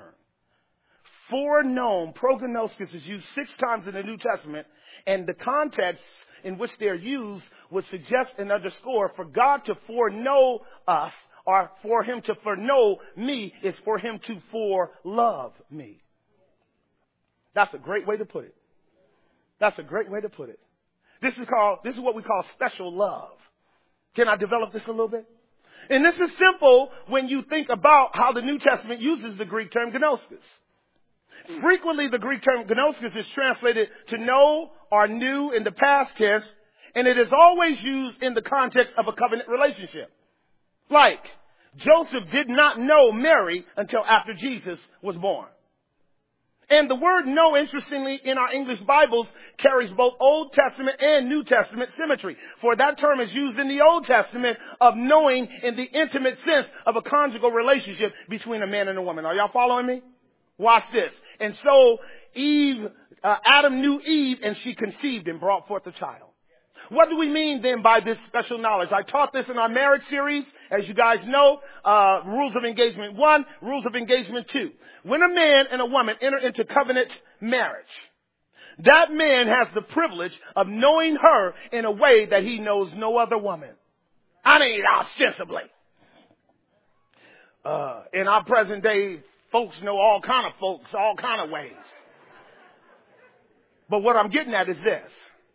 Foreknown, prognosticus, is used six times in the New Testament, and the context in which they're used would suggest and underscore for God to foreknow us, or for him to foreknow me, is for him to forelove me. That's a great way to put it. That's a great way to put it. This is called, this is what we call special love. Can I develop this a little bit? And this is simple when you think about how the New Testament uses the Greek term gnoskos. Frequently, the Greek term gnoskos is translated to know or knew in the past tense, and it is always used in the context of a covenant relationship. Like, Joseph did not know Mary until after Jesus was born. And the word know, interestingly, in our English Bibles carries both Old Testament and New Testament symmetry. For that term is used in the Old Testament of knowing in the intimate sense of a conjugal relationship between a man and a woman. Are y'all following me? Watch this. And so Eve, uh, Adam knew Eve, and she conceived and brought forth a child. What do we mean then by this special knowledge? I taught this in our marriage series. As you guys know, uh, rules of engagement one, rules of engagement two. When a man and a woman enter into covenant marriage, that man has the privilege of knowing her in a way that he knows no other woman. I mean, ostensibly. Uh, in our present day, folks know all kind of folks, all kind of ways. But what I'm getting at is this.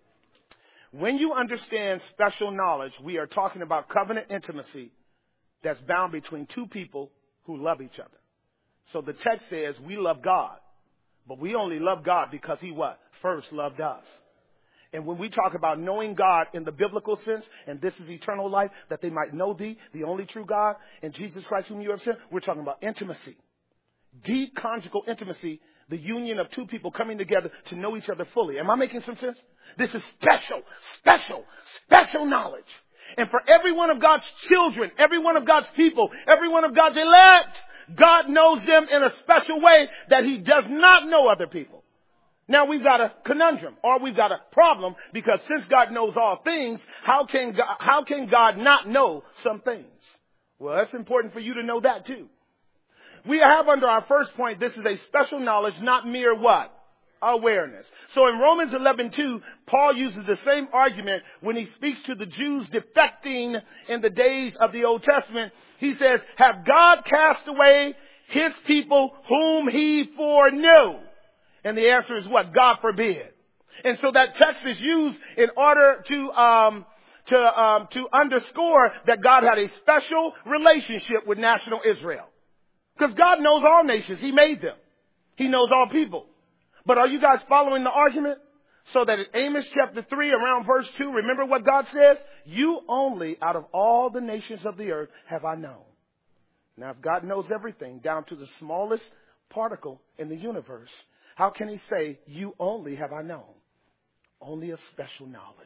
When you understand special knowledge, we are talking about covenant intimacy that's bound between two people who love each other. So the text says we love God, but we only love God because he what? First loved us. And when we talk about knowing God in the biblical sense, and this is eternal life, that they might know thee, the only true God, and Jesus Christ whom you have sent, we're talking about intimacy. Deep conjugal intimacy, the union of two people coming together to know each other fully. Am I making some sense? This is special, special, special knowledge. And for every one of God's children, every one of God's people, every one of God's elect, God knows them in a special way that he does not know other people. Now we've got a conundrum, or we've got a problem, because since God knows all things, how can God, how can God not know some things? Well, that's important for you to know that too. We have under our first point, this is a special knowledge, not mere what? Awareness. So in Romans eleven two, Paul uses the same argument when he speaks to the Jews defecting in the days of the Old Testament. He says, have God cast away his people whom he foreknew? And the answer is what? God forbid. And so that text is used in order to, um, to, um, to underscore that God had a special relationship with national Israel. Because God knows all nations. He made them. He knows all people. But are you guys following the argument? So that in Amos chapter three, around verse two, remember what God says? You only out of all the nations of the earth have I known. Now, if God knows everything down to the smallest particle in the universe, how can he say, you only have I known? Only a special knowledge.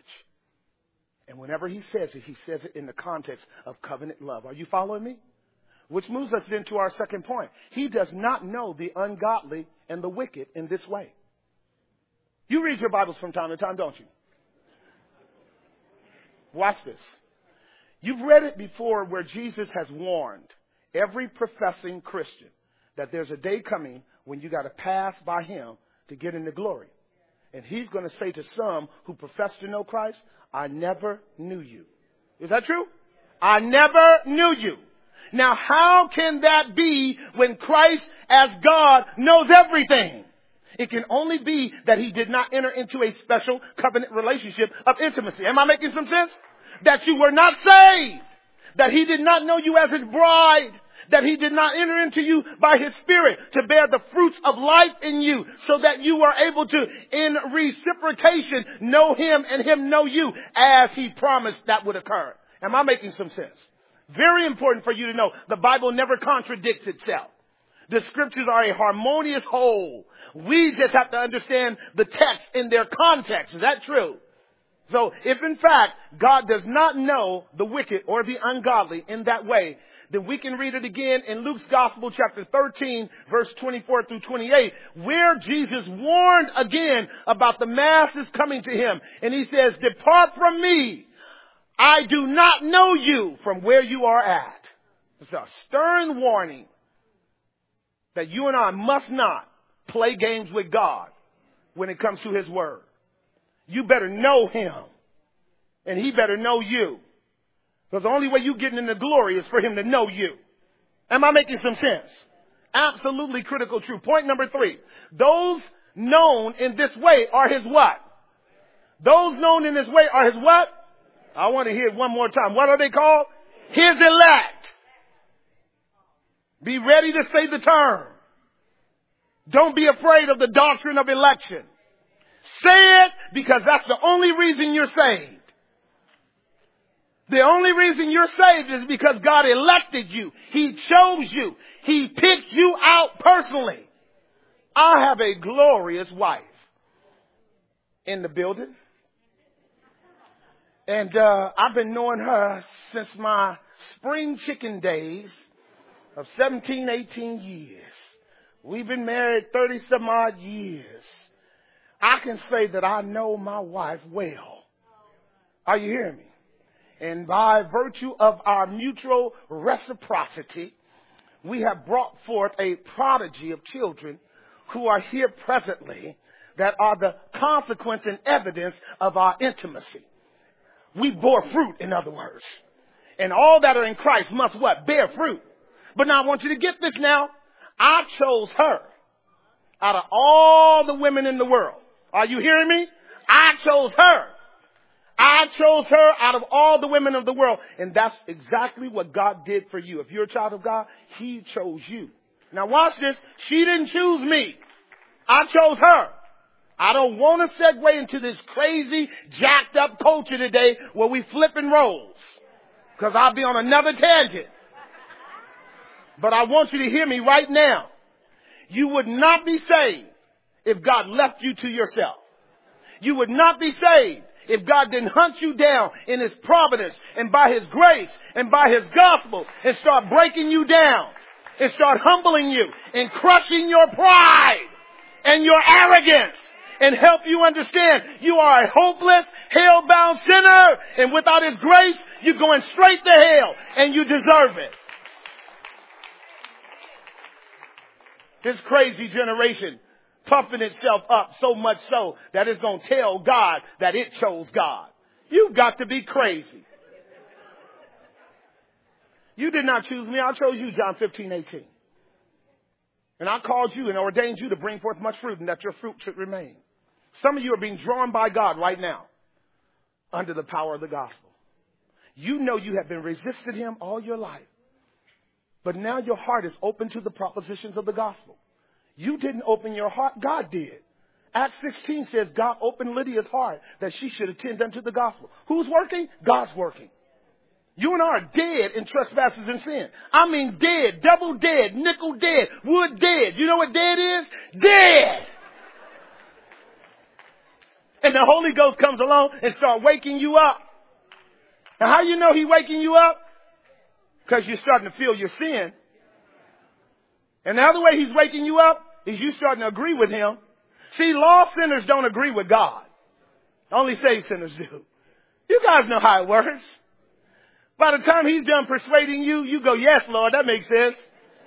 And whenever he says it, he says it in the context of covenant love. Are you following me? Which moves us then to our second point. He does not know the ungodly and the wicked in this way. You read your Bibles from time to time, don't you? Watch this. You've read it before where Jesus has warned every professing Christian that there's a day coming when you got to pass by him to get into glory. And he's going to say to some who profess to know Christ, I never knew you. Is that true? I never knew you. Now, how can that be when Christ as God knows everything? It can only be that he did not enter into a special covenant relationship of intimacy. Am I making some sense? That you were not saved. That he did not know you as his bride. That he did not enter into you by his Spirit to bear the fruits of life in you, so that you are able to, in reciprocation, know him and him know you as he promised that would occur. Am I making some sense? Very important for you to know. The Bible never contradicts itself. The scriptures are a harmonious whole. We just have to understand the text in their context. Is that true? So if in fact God does not know the wicked or the ungodly in that way, then we can read it again in Luke's Gospel, chapter thirteen, verse twenty-four through twenty-eight, where Jesus warned again about the masses coming to him. And he says, depart from me. I do not know you from where you are at. It's a stern warning that you and I must not play games with God when it comes to his word. You better know him, and he better know you. Because the only way you get into glory is for him to know you. Am I making some sense? Absolutely critical truth. Point number three. Those known in this way are his what? Those known in this way are his what? I want to hear it one more time. What are they called? His elect. Be ready to say the term. Don't be afraid of the doctrine of election. Say it because that's the only reason you're saved. The only reason you're saved is because God elected you. He chose you. He picked you out personally. I have a glorious wife in the building. And uh, I've been knowing her since my spring chicken days of seventeen, eighteen years. We've been married thirty some odd years. I can say that I know my wife well. Are you hearing me? And by virtue of our mutual reciprocity, we have brought forth a prodigy of children who are here presently that are the consequence and evidence of our intimacy. We bore fruit, in other words. And all that are in Christ must what? Bear fruit. But now I want you to get this now. I chose her out of all the women in the world. Are you hearing me? I chose her. I chose her out of all the women of the world. And that's exactly what God did for you. If you're a child of God, he chose you. Now watch this. She didn't choose me. I chose her. I don't want to segue into this crazy, jacked up culture today where we flipping roles. Because I'll be on another tangent. But I want you to hear me right now. You would not be saved if God left you to yourself. You would not be saved if God didn't hunt you down in his providence and by his grace and by his gospel and start breaking you down and start humbling you and crushing your pride and your arrogance and help you understand you are a hopeless, hell-bound sinner, and without his grace, you're going straight to hell and you deserve it. This crazy generation puffing itself up so much so that it's going to tell God that it chose God. You've got to be crazy. You did not choose me. I chose you, John fifteen eighteen. And I called you and ordained you to bring forth much fruit and that your fruit should remain. Some of you are being drawn by God right now under the power of the gospel. You know you have been resisting him all your life. But now your heart is open to the propositions of the gospel. You didn't open your heart. God did. Acts sixteen says God opened Lydia's heart that she should attend unto the gospel. Who's working? God's working. You and I are dead in trespasses and sin. I mean dead, double dead, nickel dead, wood dead. You know what dead is? Dead. And the Holy Ghost comes along and start waking you up. Now how you know he waking you up? Because you're starting to feel your sin. And the other way he's waking you up is you starting to agree with him. See, lost sinners don't agree with God. Only saved sinners do. You guys know how it works. By the time he's done persuading you, you go, yes, Lord, that makes sense.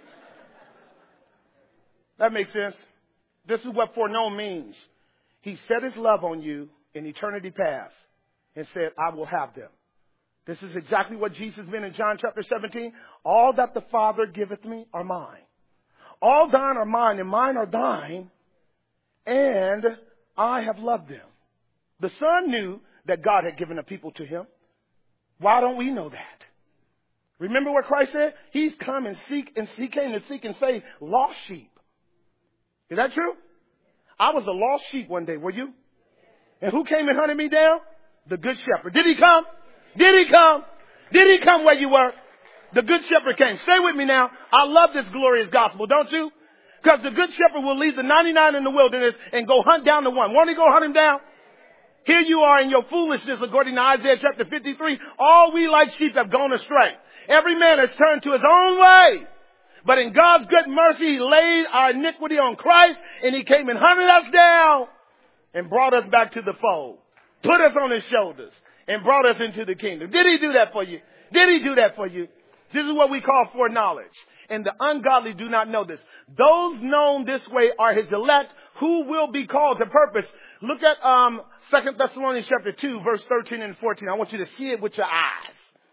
That makes sense. This is what foreknown means. He set his love on you in eternity past and said, I will have them. This is exactly what Jesus meant in John chapter seventeen. All that the Father giveth me are mine. All thine are mine, and mine are thine, and I have loved them. The Son knew that God had given a people to him. Why don't we know that? Remember what Christ said? He's come and seek, and he came to seek and save lost sheep. Is that true? I was a lost sheep one day, were you? And who came and hunted me down? The Good Shepherd. Did he come? Did he come? Did he come where you were? The Good Shepherd came. Stay with me now. I love this glorious gospel, don't you? Because the Good Shepherd will leave the ninety-nine in the wilderness and go hunt down the one. Won't he go hunt him down? Here you are in your foolishness, according to Isaiah chapter fifty-three. All we like sheep have gone astray. Every man has turned to his own way. But in God's good mercy, he laid our iniquity on Christ, and he came and hunted us down and brought us back to the fold. Put us on his shoulders and brought us into the kingdom. Did he do that for you? Did he do that for you? This is what we call foreknowledge. And the ungodly do not know this. Those known this way are his elect who will be called to purpose. Look at um Second Thessalonians chapter two, verse thirteen and fourteen. I want you to see it with your eyes.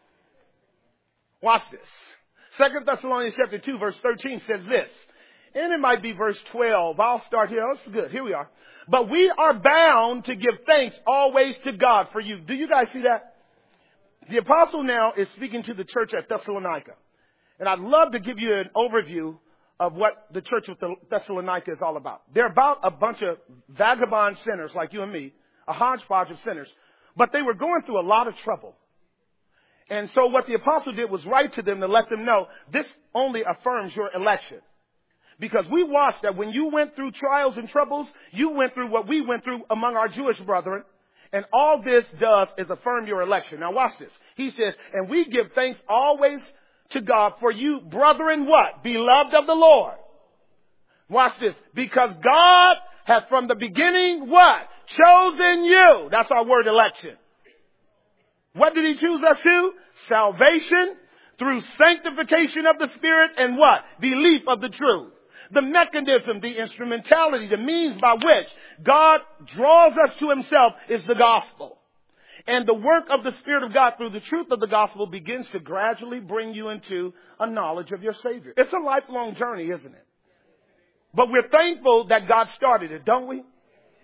Watch this. Second Thessalonians chapter two, verse thirteen says this. And it might be verse twelve. I'll start here. That's good. Here we are. But we are bound to give thanks always to God for you. Do you guys see that? The apostle now is speaking to the church at Thessalonica. And I'd love to give you an overview of what the church of Thessalonica is all about. They're about a bunch of vagabond sinners like you and me, a hodgepodge of sinners. But they were going through a lot of trouble. And so what the apostle did was write to them to let them know this only affirms your election. Because we watched that when you went through trials and troubles, you went through what we went through among our Jewish brethren. And all this does is affirm your election. Now watch this. He says, and we give thanks always to God for you, brethren, what? Beloved of the Lord. Watch this. Because God hath from the beginning, what? Chosen you. That's our word, election. What did he choose us to? Salvation through sanctification of the Spirit and what? Belief of the truth. The mechanism, the instrumentality, the means by which God draws us to himself is the gospel. And the work of the Spirit of God through the truth of the gospel begins to gradually bring you into a knowledge of your Savior. It's a lifelong journey, isn't it? But we're thankful that God started it, don't we?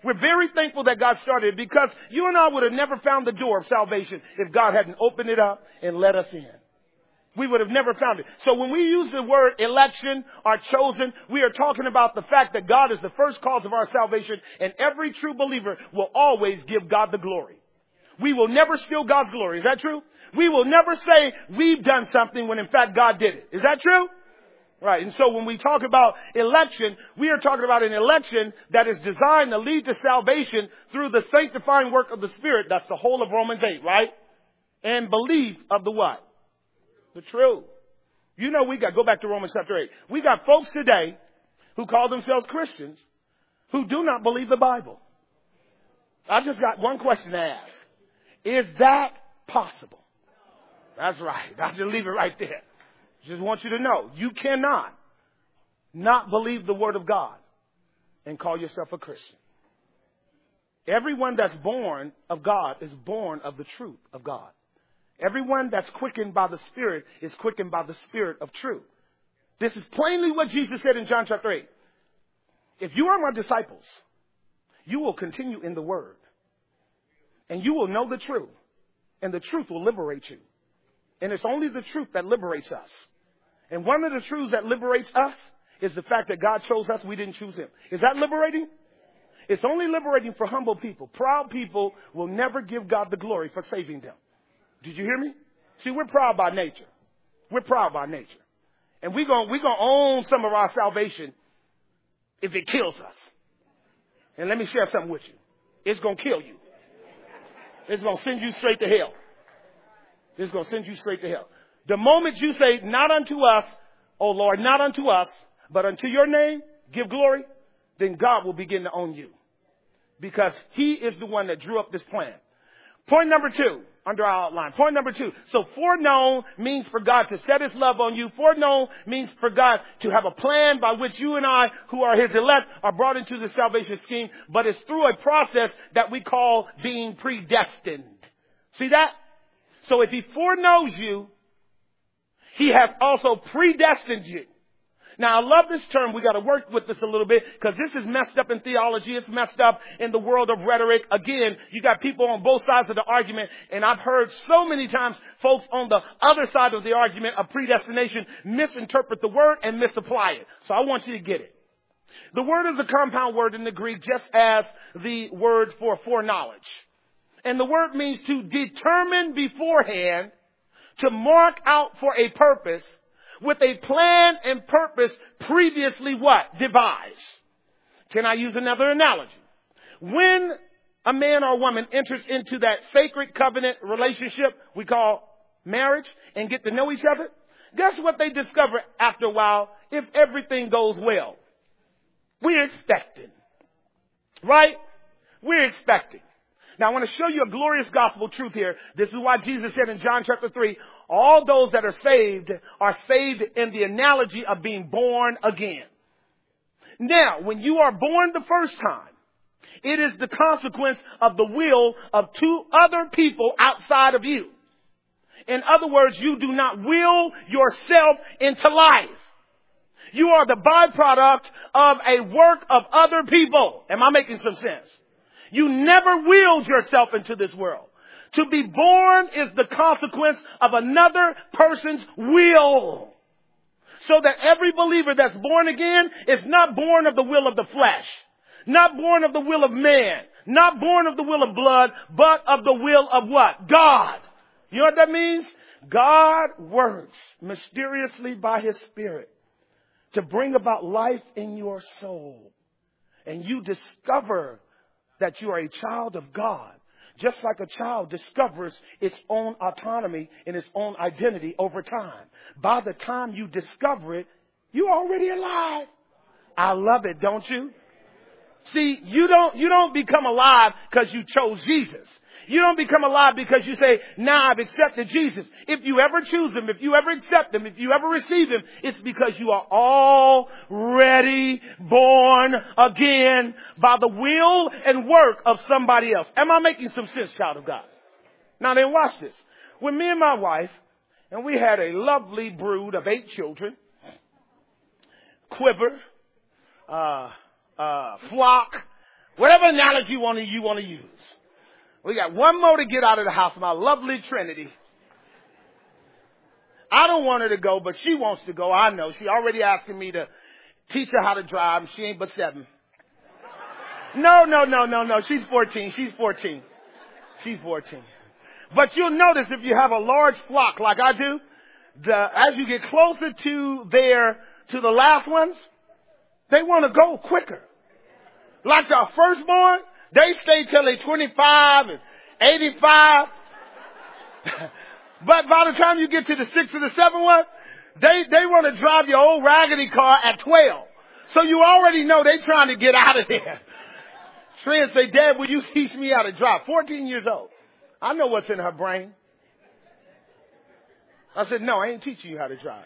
We're very thankful that God started it because you and I would have never found the door of salvation if God hadn't opened it up and let us in. We would have never found it. So when we use the word election or chosen, we are talking about the fact that God is the first cause of our salvation, and every true believer will always give God the glory. We will never steal God's glory. Is that true? We will never say we've done something when in fact God did it. Is that true? Right. And so when we talk about election, we are talking about an election that is designed to lead to salvation through the sanctifying work of the Spirit. That's the whole of Romans eight, right? And belief of the what? The truth. You know, we got, go back to Romans chapter eight. We got folks today who call themselves Christians who do not believe the Bible. I just got one question to ask. Is that possible? That's right. I just leave it right there. Just want you to know, you cannot not believe the word of God and call yourself a Christian. Everyone that's born of God is born of the truth of God. Everyone that's quickened by the Spirit is quickened by the Spirit of truth. This is plainly what Jesus said in John chapter eight. If you are my disciples, you will continue in the word. And you will know the truth. And the truth will liberate you. And it's only the truth that liberates us. And one of the truths that liberates us is the fact that God chose us. We didn't choose him. Is that liberating? It's only liberating for humble people. Proud people will never give God the glory for saving them. Did you hear me? See, we're proud by nature. We're proud by nature. And we're going we're going to own some of our salvation if it kills us. And let me share something with you. It's going to kill you. It's going to send you straight to hell. It's going to send you straight to hell. The moment you say, not unto us, oh Lord, not unto us, but unto your name, give glory, then God will begin to own you. Because he is the one that drew up this plan. Point number two, under our outline. Point number two. So foreknown means for God to set his love on you. Foreknown means for God to have a plan by which you and I, who are his elect, are brought into the salvation scheme. But it's through a process that we call being predestined. See that? So if he foreknows you, he has also predestined you. Now, I love this term. We got to work with this a little bit because this is messed up in theology. It's messed up in the world of rhetoric. Again, you got people on both sides of the argument. And I've heard so many times folks on the other side of the argument of predestination misinterpret the word and misapply it. So I want you to get it. The word is a compound word in the Greek, just as the word for foreknowledge. And the word means to determine beforehand, to mark out for a purpose, with a plan and purpose previously what? Devised. Can I use another analogy? When a man or woman enters into that sacred covenant relationship we call marriage and get to know each other, guess what they discover after a while if everything goes well? We're expecting. Right? We're expecting. Now, I want to show you a glorious gospel truth here. This is why Jesus said in John chapter three, all those that are saved are saved in the analogy of being born again. Now, when you are born the first time, it is the consequence of the will of two other people outside of you. In other words, you do not will yourself into life. You are the byproduct of a work of other people. Am I making some sense? You never willed yourself into this world. To be born is the consequence of another person's will. So that every believer that's born again is not born of the will of the flesh, not born of the will of man, not born of the will of blood, but of the will of what? God. You know what that means? God works mysteriously by his Spirit to bring about life in your soul. And you discover that you are a child of God, just like a child discovers its own autonomy and its own identity over time. By the time you discover it, you're already alive. I love it, don't you? See, you don't, you don't become alive because you chose Jesus. You don't become alive because you say, now I've accepted Jesus. If you ever choose him, if you ever accept him, if you ever receive him, it's because you are already born again by the will and work of somebody else. Am I making some sense, child of God? Now then, watch this. When me and my wife, and we had a lovely brood of eight children, Quiver, uh, uh, Flock, Whatever analogy you want to, you want to use. We got one more to get out of the house, my lovely Trinity. I don't want her to go, but she wants to go. I know. She already asking me to teach her how to drive. She ain't but seven. No, no, no, no, no. She's fourteen. She's fourteen. She's fourteen. But you'll notice if you have a large flock like I do, the, as you get closer to their, to the last ones, they want to go quicker. Like the firstborn, they stay till they're twenty-five and eighty-five. But by the time you get to the sixth or the seventh one, they, they want to drive your old raggedy car at twelve. So you already know they're trying to get out of there. Trent say, Dad, will you teach me how to drive? fourteen years old. I know what's in her brain. I said, no, I ain't teaching you how to drive.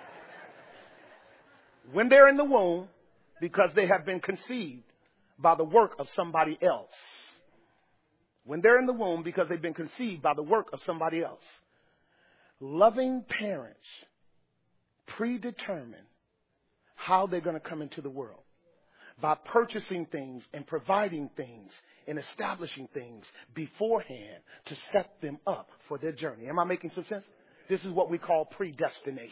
When they're in the womb, because they have been conceived by the work of somebody else. When they're in the womb, because they've been conceived by the work of somebody else. Loving parents predetermine how they're going to come into the world by purchasing things and providing things and establishing things beforehand to set them up for their journey. Am I making some sense? This is what we call predestination.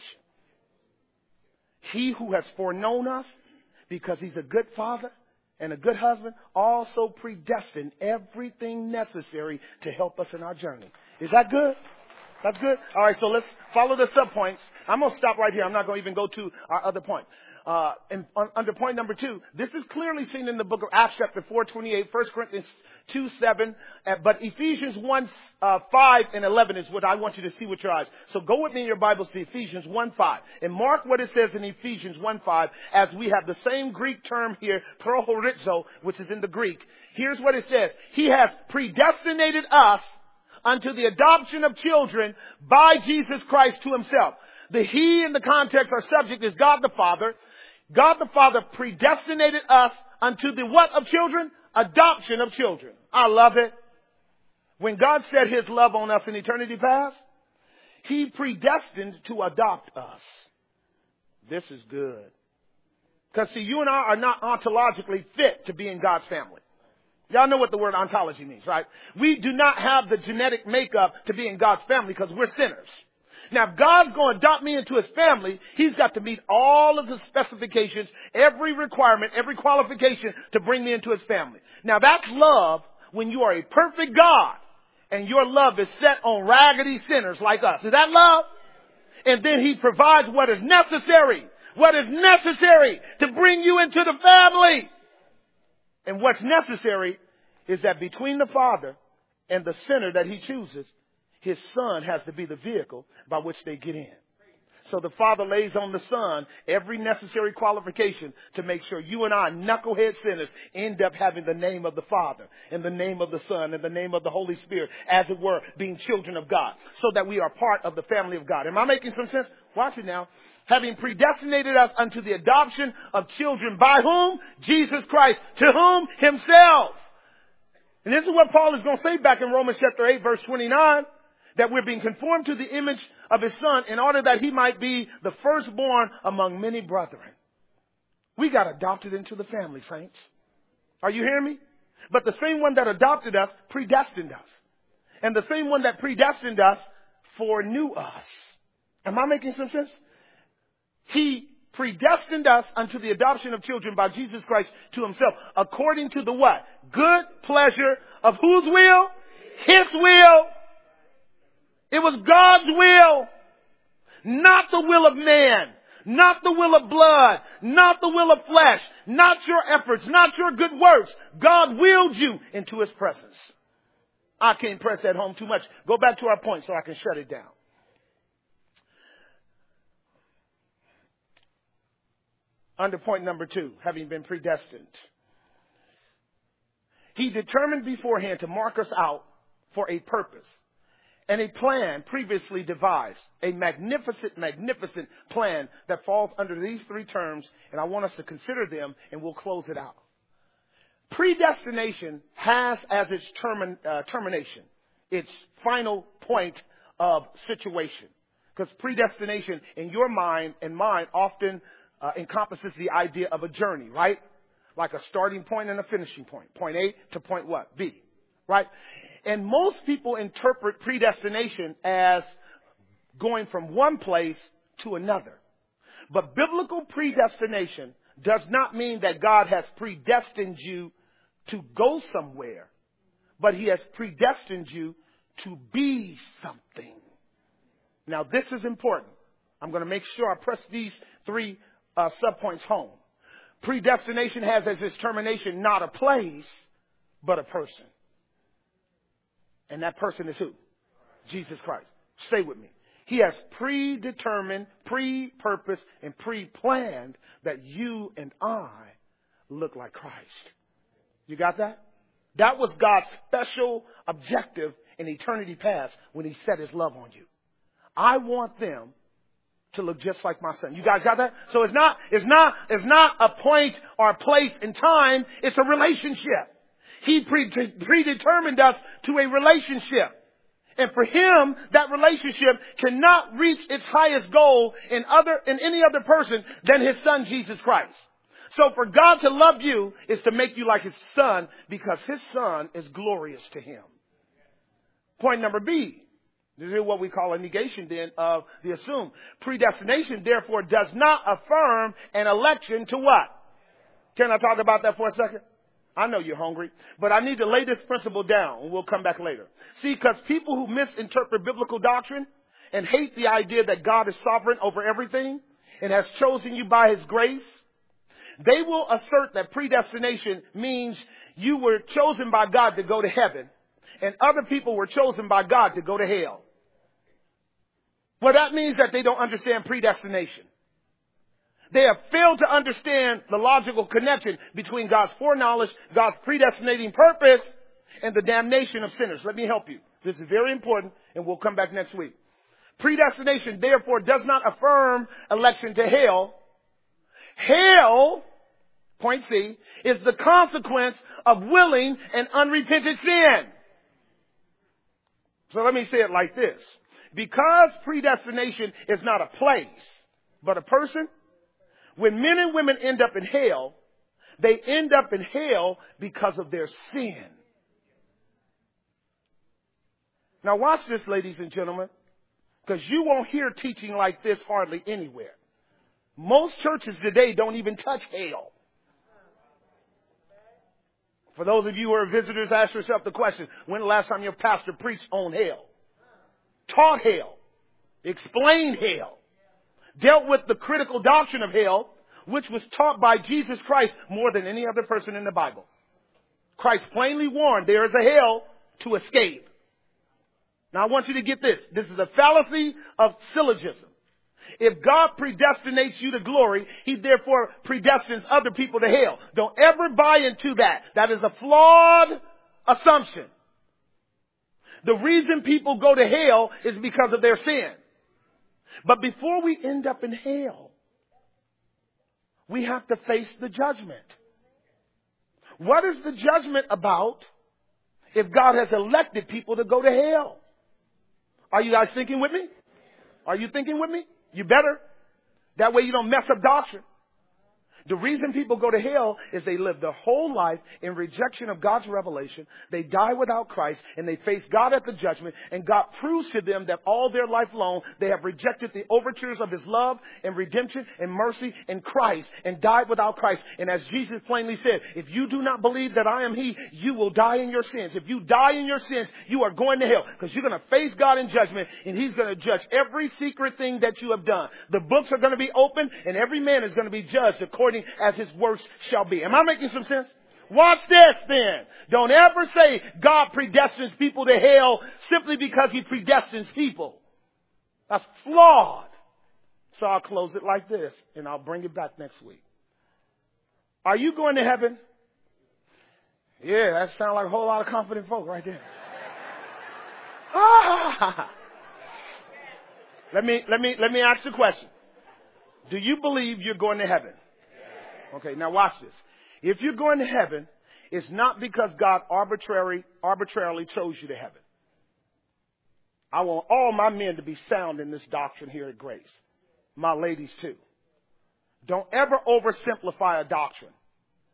He who has foreknown us, because he's a good father and a good husband, also predestined everything necessary to help us in our journey. Is that good? That's good? All right, so let's follow the subpoints. I'm going to stop right here. I'm not going to even go to our other point. Uh, and on, under point number two, this is clearly seen in the book of Acts chapter four twenty-eight, First Corinthians two seven, uh, but Ephesians one, uh, five and eleven is what I want you to see with your eyes. So go with me in your Bibles to Ephesians one five. And mark what it says in Ephesians one five, as we have the same Greek term here, prohorizo, which is in the Greek. Here's what it says. He has predestinated us unto the adoption of children by Jesus Christ to himself. The he in the context or subject is God the Father. God the Father predestinated us unto the what of children? Adoption of children. I love it. When God set his love on us in eternity past, he predestined to adopt us. This is good. Because see, you and I are not ontologically fit to be in God's family. Y'all know what the word ontology means, right? We do not have the genetic makeup to be in God's family because we're sinners. Now, if God's going to adopt me into his family, he's got to meet all of the specifications, every requirement, every qualification to bring me into his family. Now, that's love when you are a perfect God and your love is set on raggedy sinners like us. Is that love? And then he provides what is necessary, what is necessary to bring you into the family. And what's necessary is that between the Father and the sinner that he chooses, his Son has to be the vehicle by which they get in. So the Father lays on the Son every necessary qualification to make sure you and I, knucklehead sinners, end up having the name of the Father and the name of the Son and the name of the Holy Spirit, as it were, being children of God, so that we are part of the family of God. Am I making some sense? Watch it now. Having predestinated us unto the adoption of children by whom? Jesus Christ. To whom? Himself. And this is what Paul is going to say back in Romans chapter eight, verse twenty-nine. That we're being conformed to the image of his Son in order that he might be the firstborn among many brethren. We got adopted into the family, saints. Are you hearing me? But the same one that adopted us predestined us. And the same one that predestined us foreknew us. Am I making some sense? He predestined us unto the adoption of children by Jesus Christ to himself, according to the what? Good pleasure of whose will? His will. It was God's will, not the will of man, not the will of blood, not the will of flesh, not your efforts, not your good works. God willed you into his presence. I can't press that home too much. Go back to our point so I can shut it down. Under point number two, having been predestined. He determined beforehand to mark us out for a purpose. And a plan previously devised, a magnificent, magnificent plan that falls under these three terms, and I want us to consider them, and we'll close it out. Predestination has as its termin, uh, termination, its final point of situation. Because predestination in your mind and mine often uh, encompasses the idea of a journey, right? like a starting point and a finishing point. Point A to point what? B. Right? And most people interpret predestination as going from one place to another. But biblical predestination does not mean that God has predestined you to go somewhere, but he has predestined you to be something. Now, this is important. I'm going to make sure I press these three uh, subpoints home. Predestination has as its termination not a place, but a person. And that person is who? Jesus Christ. Stay with me. He has predetermined, pre-purposed, and pre-planned that you and I look like Christ. You got that? That was God's special objective in eternity past when he set his love on you. I want them to look just like my son. You guys got that? So it's not, it's not, it's not a point or a place in time. It's a relationship. He pre- predetermined us to a relationship. And for him, that relationship cannot reach its highest goal in other, in any other person than his son, Jesus Christ. So for God to love you is to make you like his son because his son is glorious to him. Point number B. This is what we call a negation then of the assumed. Predestination, therefore, does not affirm an election to what? Can I talk about that for a second? I know you're hungry, but I need to lay this principle down, and we'll come back later. See, because people who misinterpret biblical doctrine and hate the idea that God is sovereign over everything and has chosen you by his grace, they will assert that predestination means you were chosen by God to go to heaven, and other people were chosen by God to go to hell. Well, that means that they don't understand predestination. They have failed to understand the logical connection between God's foreknowledge, God's predestinating purpose, and the damnation of sinners. Let me help you. This is very important, and we'll come back next week. Predestination, therefore, does not affirm election to hell. Hell, point C, is the consequence of willing and unrepentant sin. So let me say it like this. Because predestination is not a place, but a person, when men and women end up in hell, they end up in hell because of their sin. Now watch this, ladies and gentlemen, because you won't hear teaching like this hardly anywhere. Most churches today don't even touch hell. For those of you who are visitors, ask yourself the question, when the last time your pastor preached on hell? Taught hell? Explained hell? Dealt with the critical doctrine of hell, which was taught by Jesus Christ more than any other person in the Bible. Christ plainly warned there is a hell to escape. Now I want you to get this. This is a fallacy of syllogism. If God predestinates you to glory, he therefore predestines other people to hell. Don't ever buy into that. That is a flawed assumption. The reason people go to hell is because of their sin. But before we end up in hell, we have to face the judgment. What is the judgment about if God has elected people to go to hell? Are you guys thinking with me? Are you thinking with me? You better. That way you don't mess up doctrine. The reason people go to hell is they live their whole life in rejection of God's revelation. They die without Christ and they face God at the judgment. And God proves to them that all their life long they have rejected the overtures of his love and redemption and mercy in Christ and died without Christ. And as Jesus plainly said, if you do not believe that I am he, you will die in your sins. If you die in your sins, you are going to hell because you're going to face God in judgment and he's going to judge every secret thing that you have done. The books are going to be open and every man is going to be judged according as his works shall be. Am I making some sense? Watch this then. Don't ever say God predestines people to hell simply because he predestines people. That's flawed. So I'll close it like this and I'll bring it back next week. Are you going to heaven? Yeah, that sounds like a whole lot of confident folk right there. Ah. Let me, let me, let me ask the question. Do you believe you're going to heaven? Okay, now watch this. If you're going to heaven, it's not because God arbitrary, arbitrarily chose you to heaven. I want all my men to be sound in this doctrine here at Grace. My ladies too. Don't ever oversimplify a doctrine.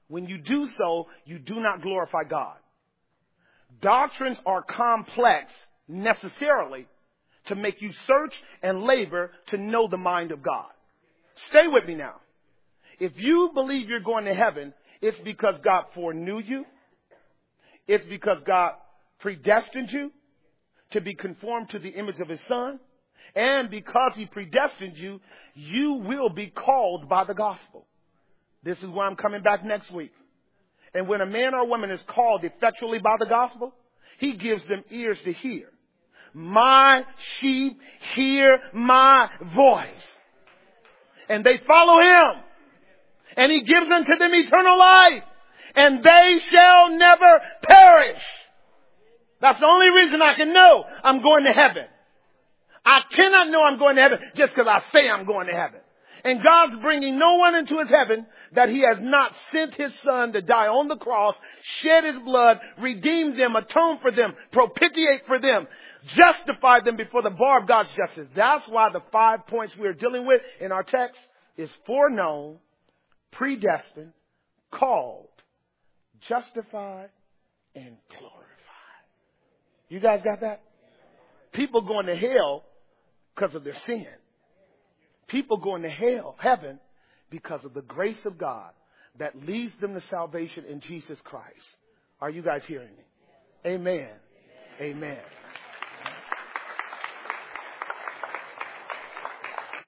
When you do so, you do not glorify God. Doctrines are complex necessarily to make you search and labor to know the mind of God. Stay with me now. If you believe you're going to heaven, it's because God foreknew you. It's because God predestined you to be conformed to the image of his son. And because he predestined you, you will be called by the gospel. This is why I'm coming back next week. And when a man or woman is called effectually by the gospel, he gives them ears to hear. My sheep hear my voice. And they follow him. And he gives unto them eternal life. And they shall never perish. That's the only reason I can know I'm going to heaven. I cannot know I'm going to heaven just because I say I'm going to heaven. And God's bringing no one into his heaven that he has not sent his son to die on the cross, shed his blood, redeem them, atone for them, propitiate for them, justify them before the bar of God's justice. That's why the five points we're dealing with in our text is foreknown, predestined, called, justified, and glorified. You guys got that? People going to hell because of their sin. People going to hell, heaven, because of the grace of God that leads them to salvation in Jesus Christ. Are you guys hearing me? Amen. Amen. Amen.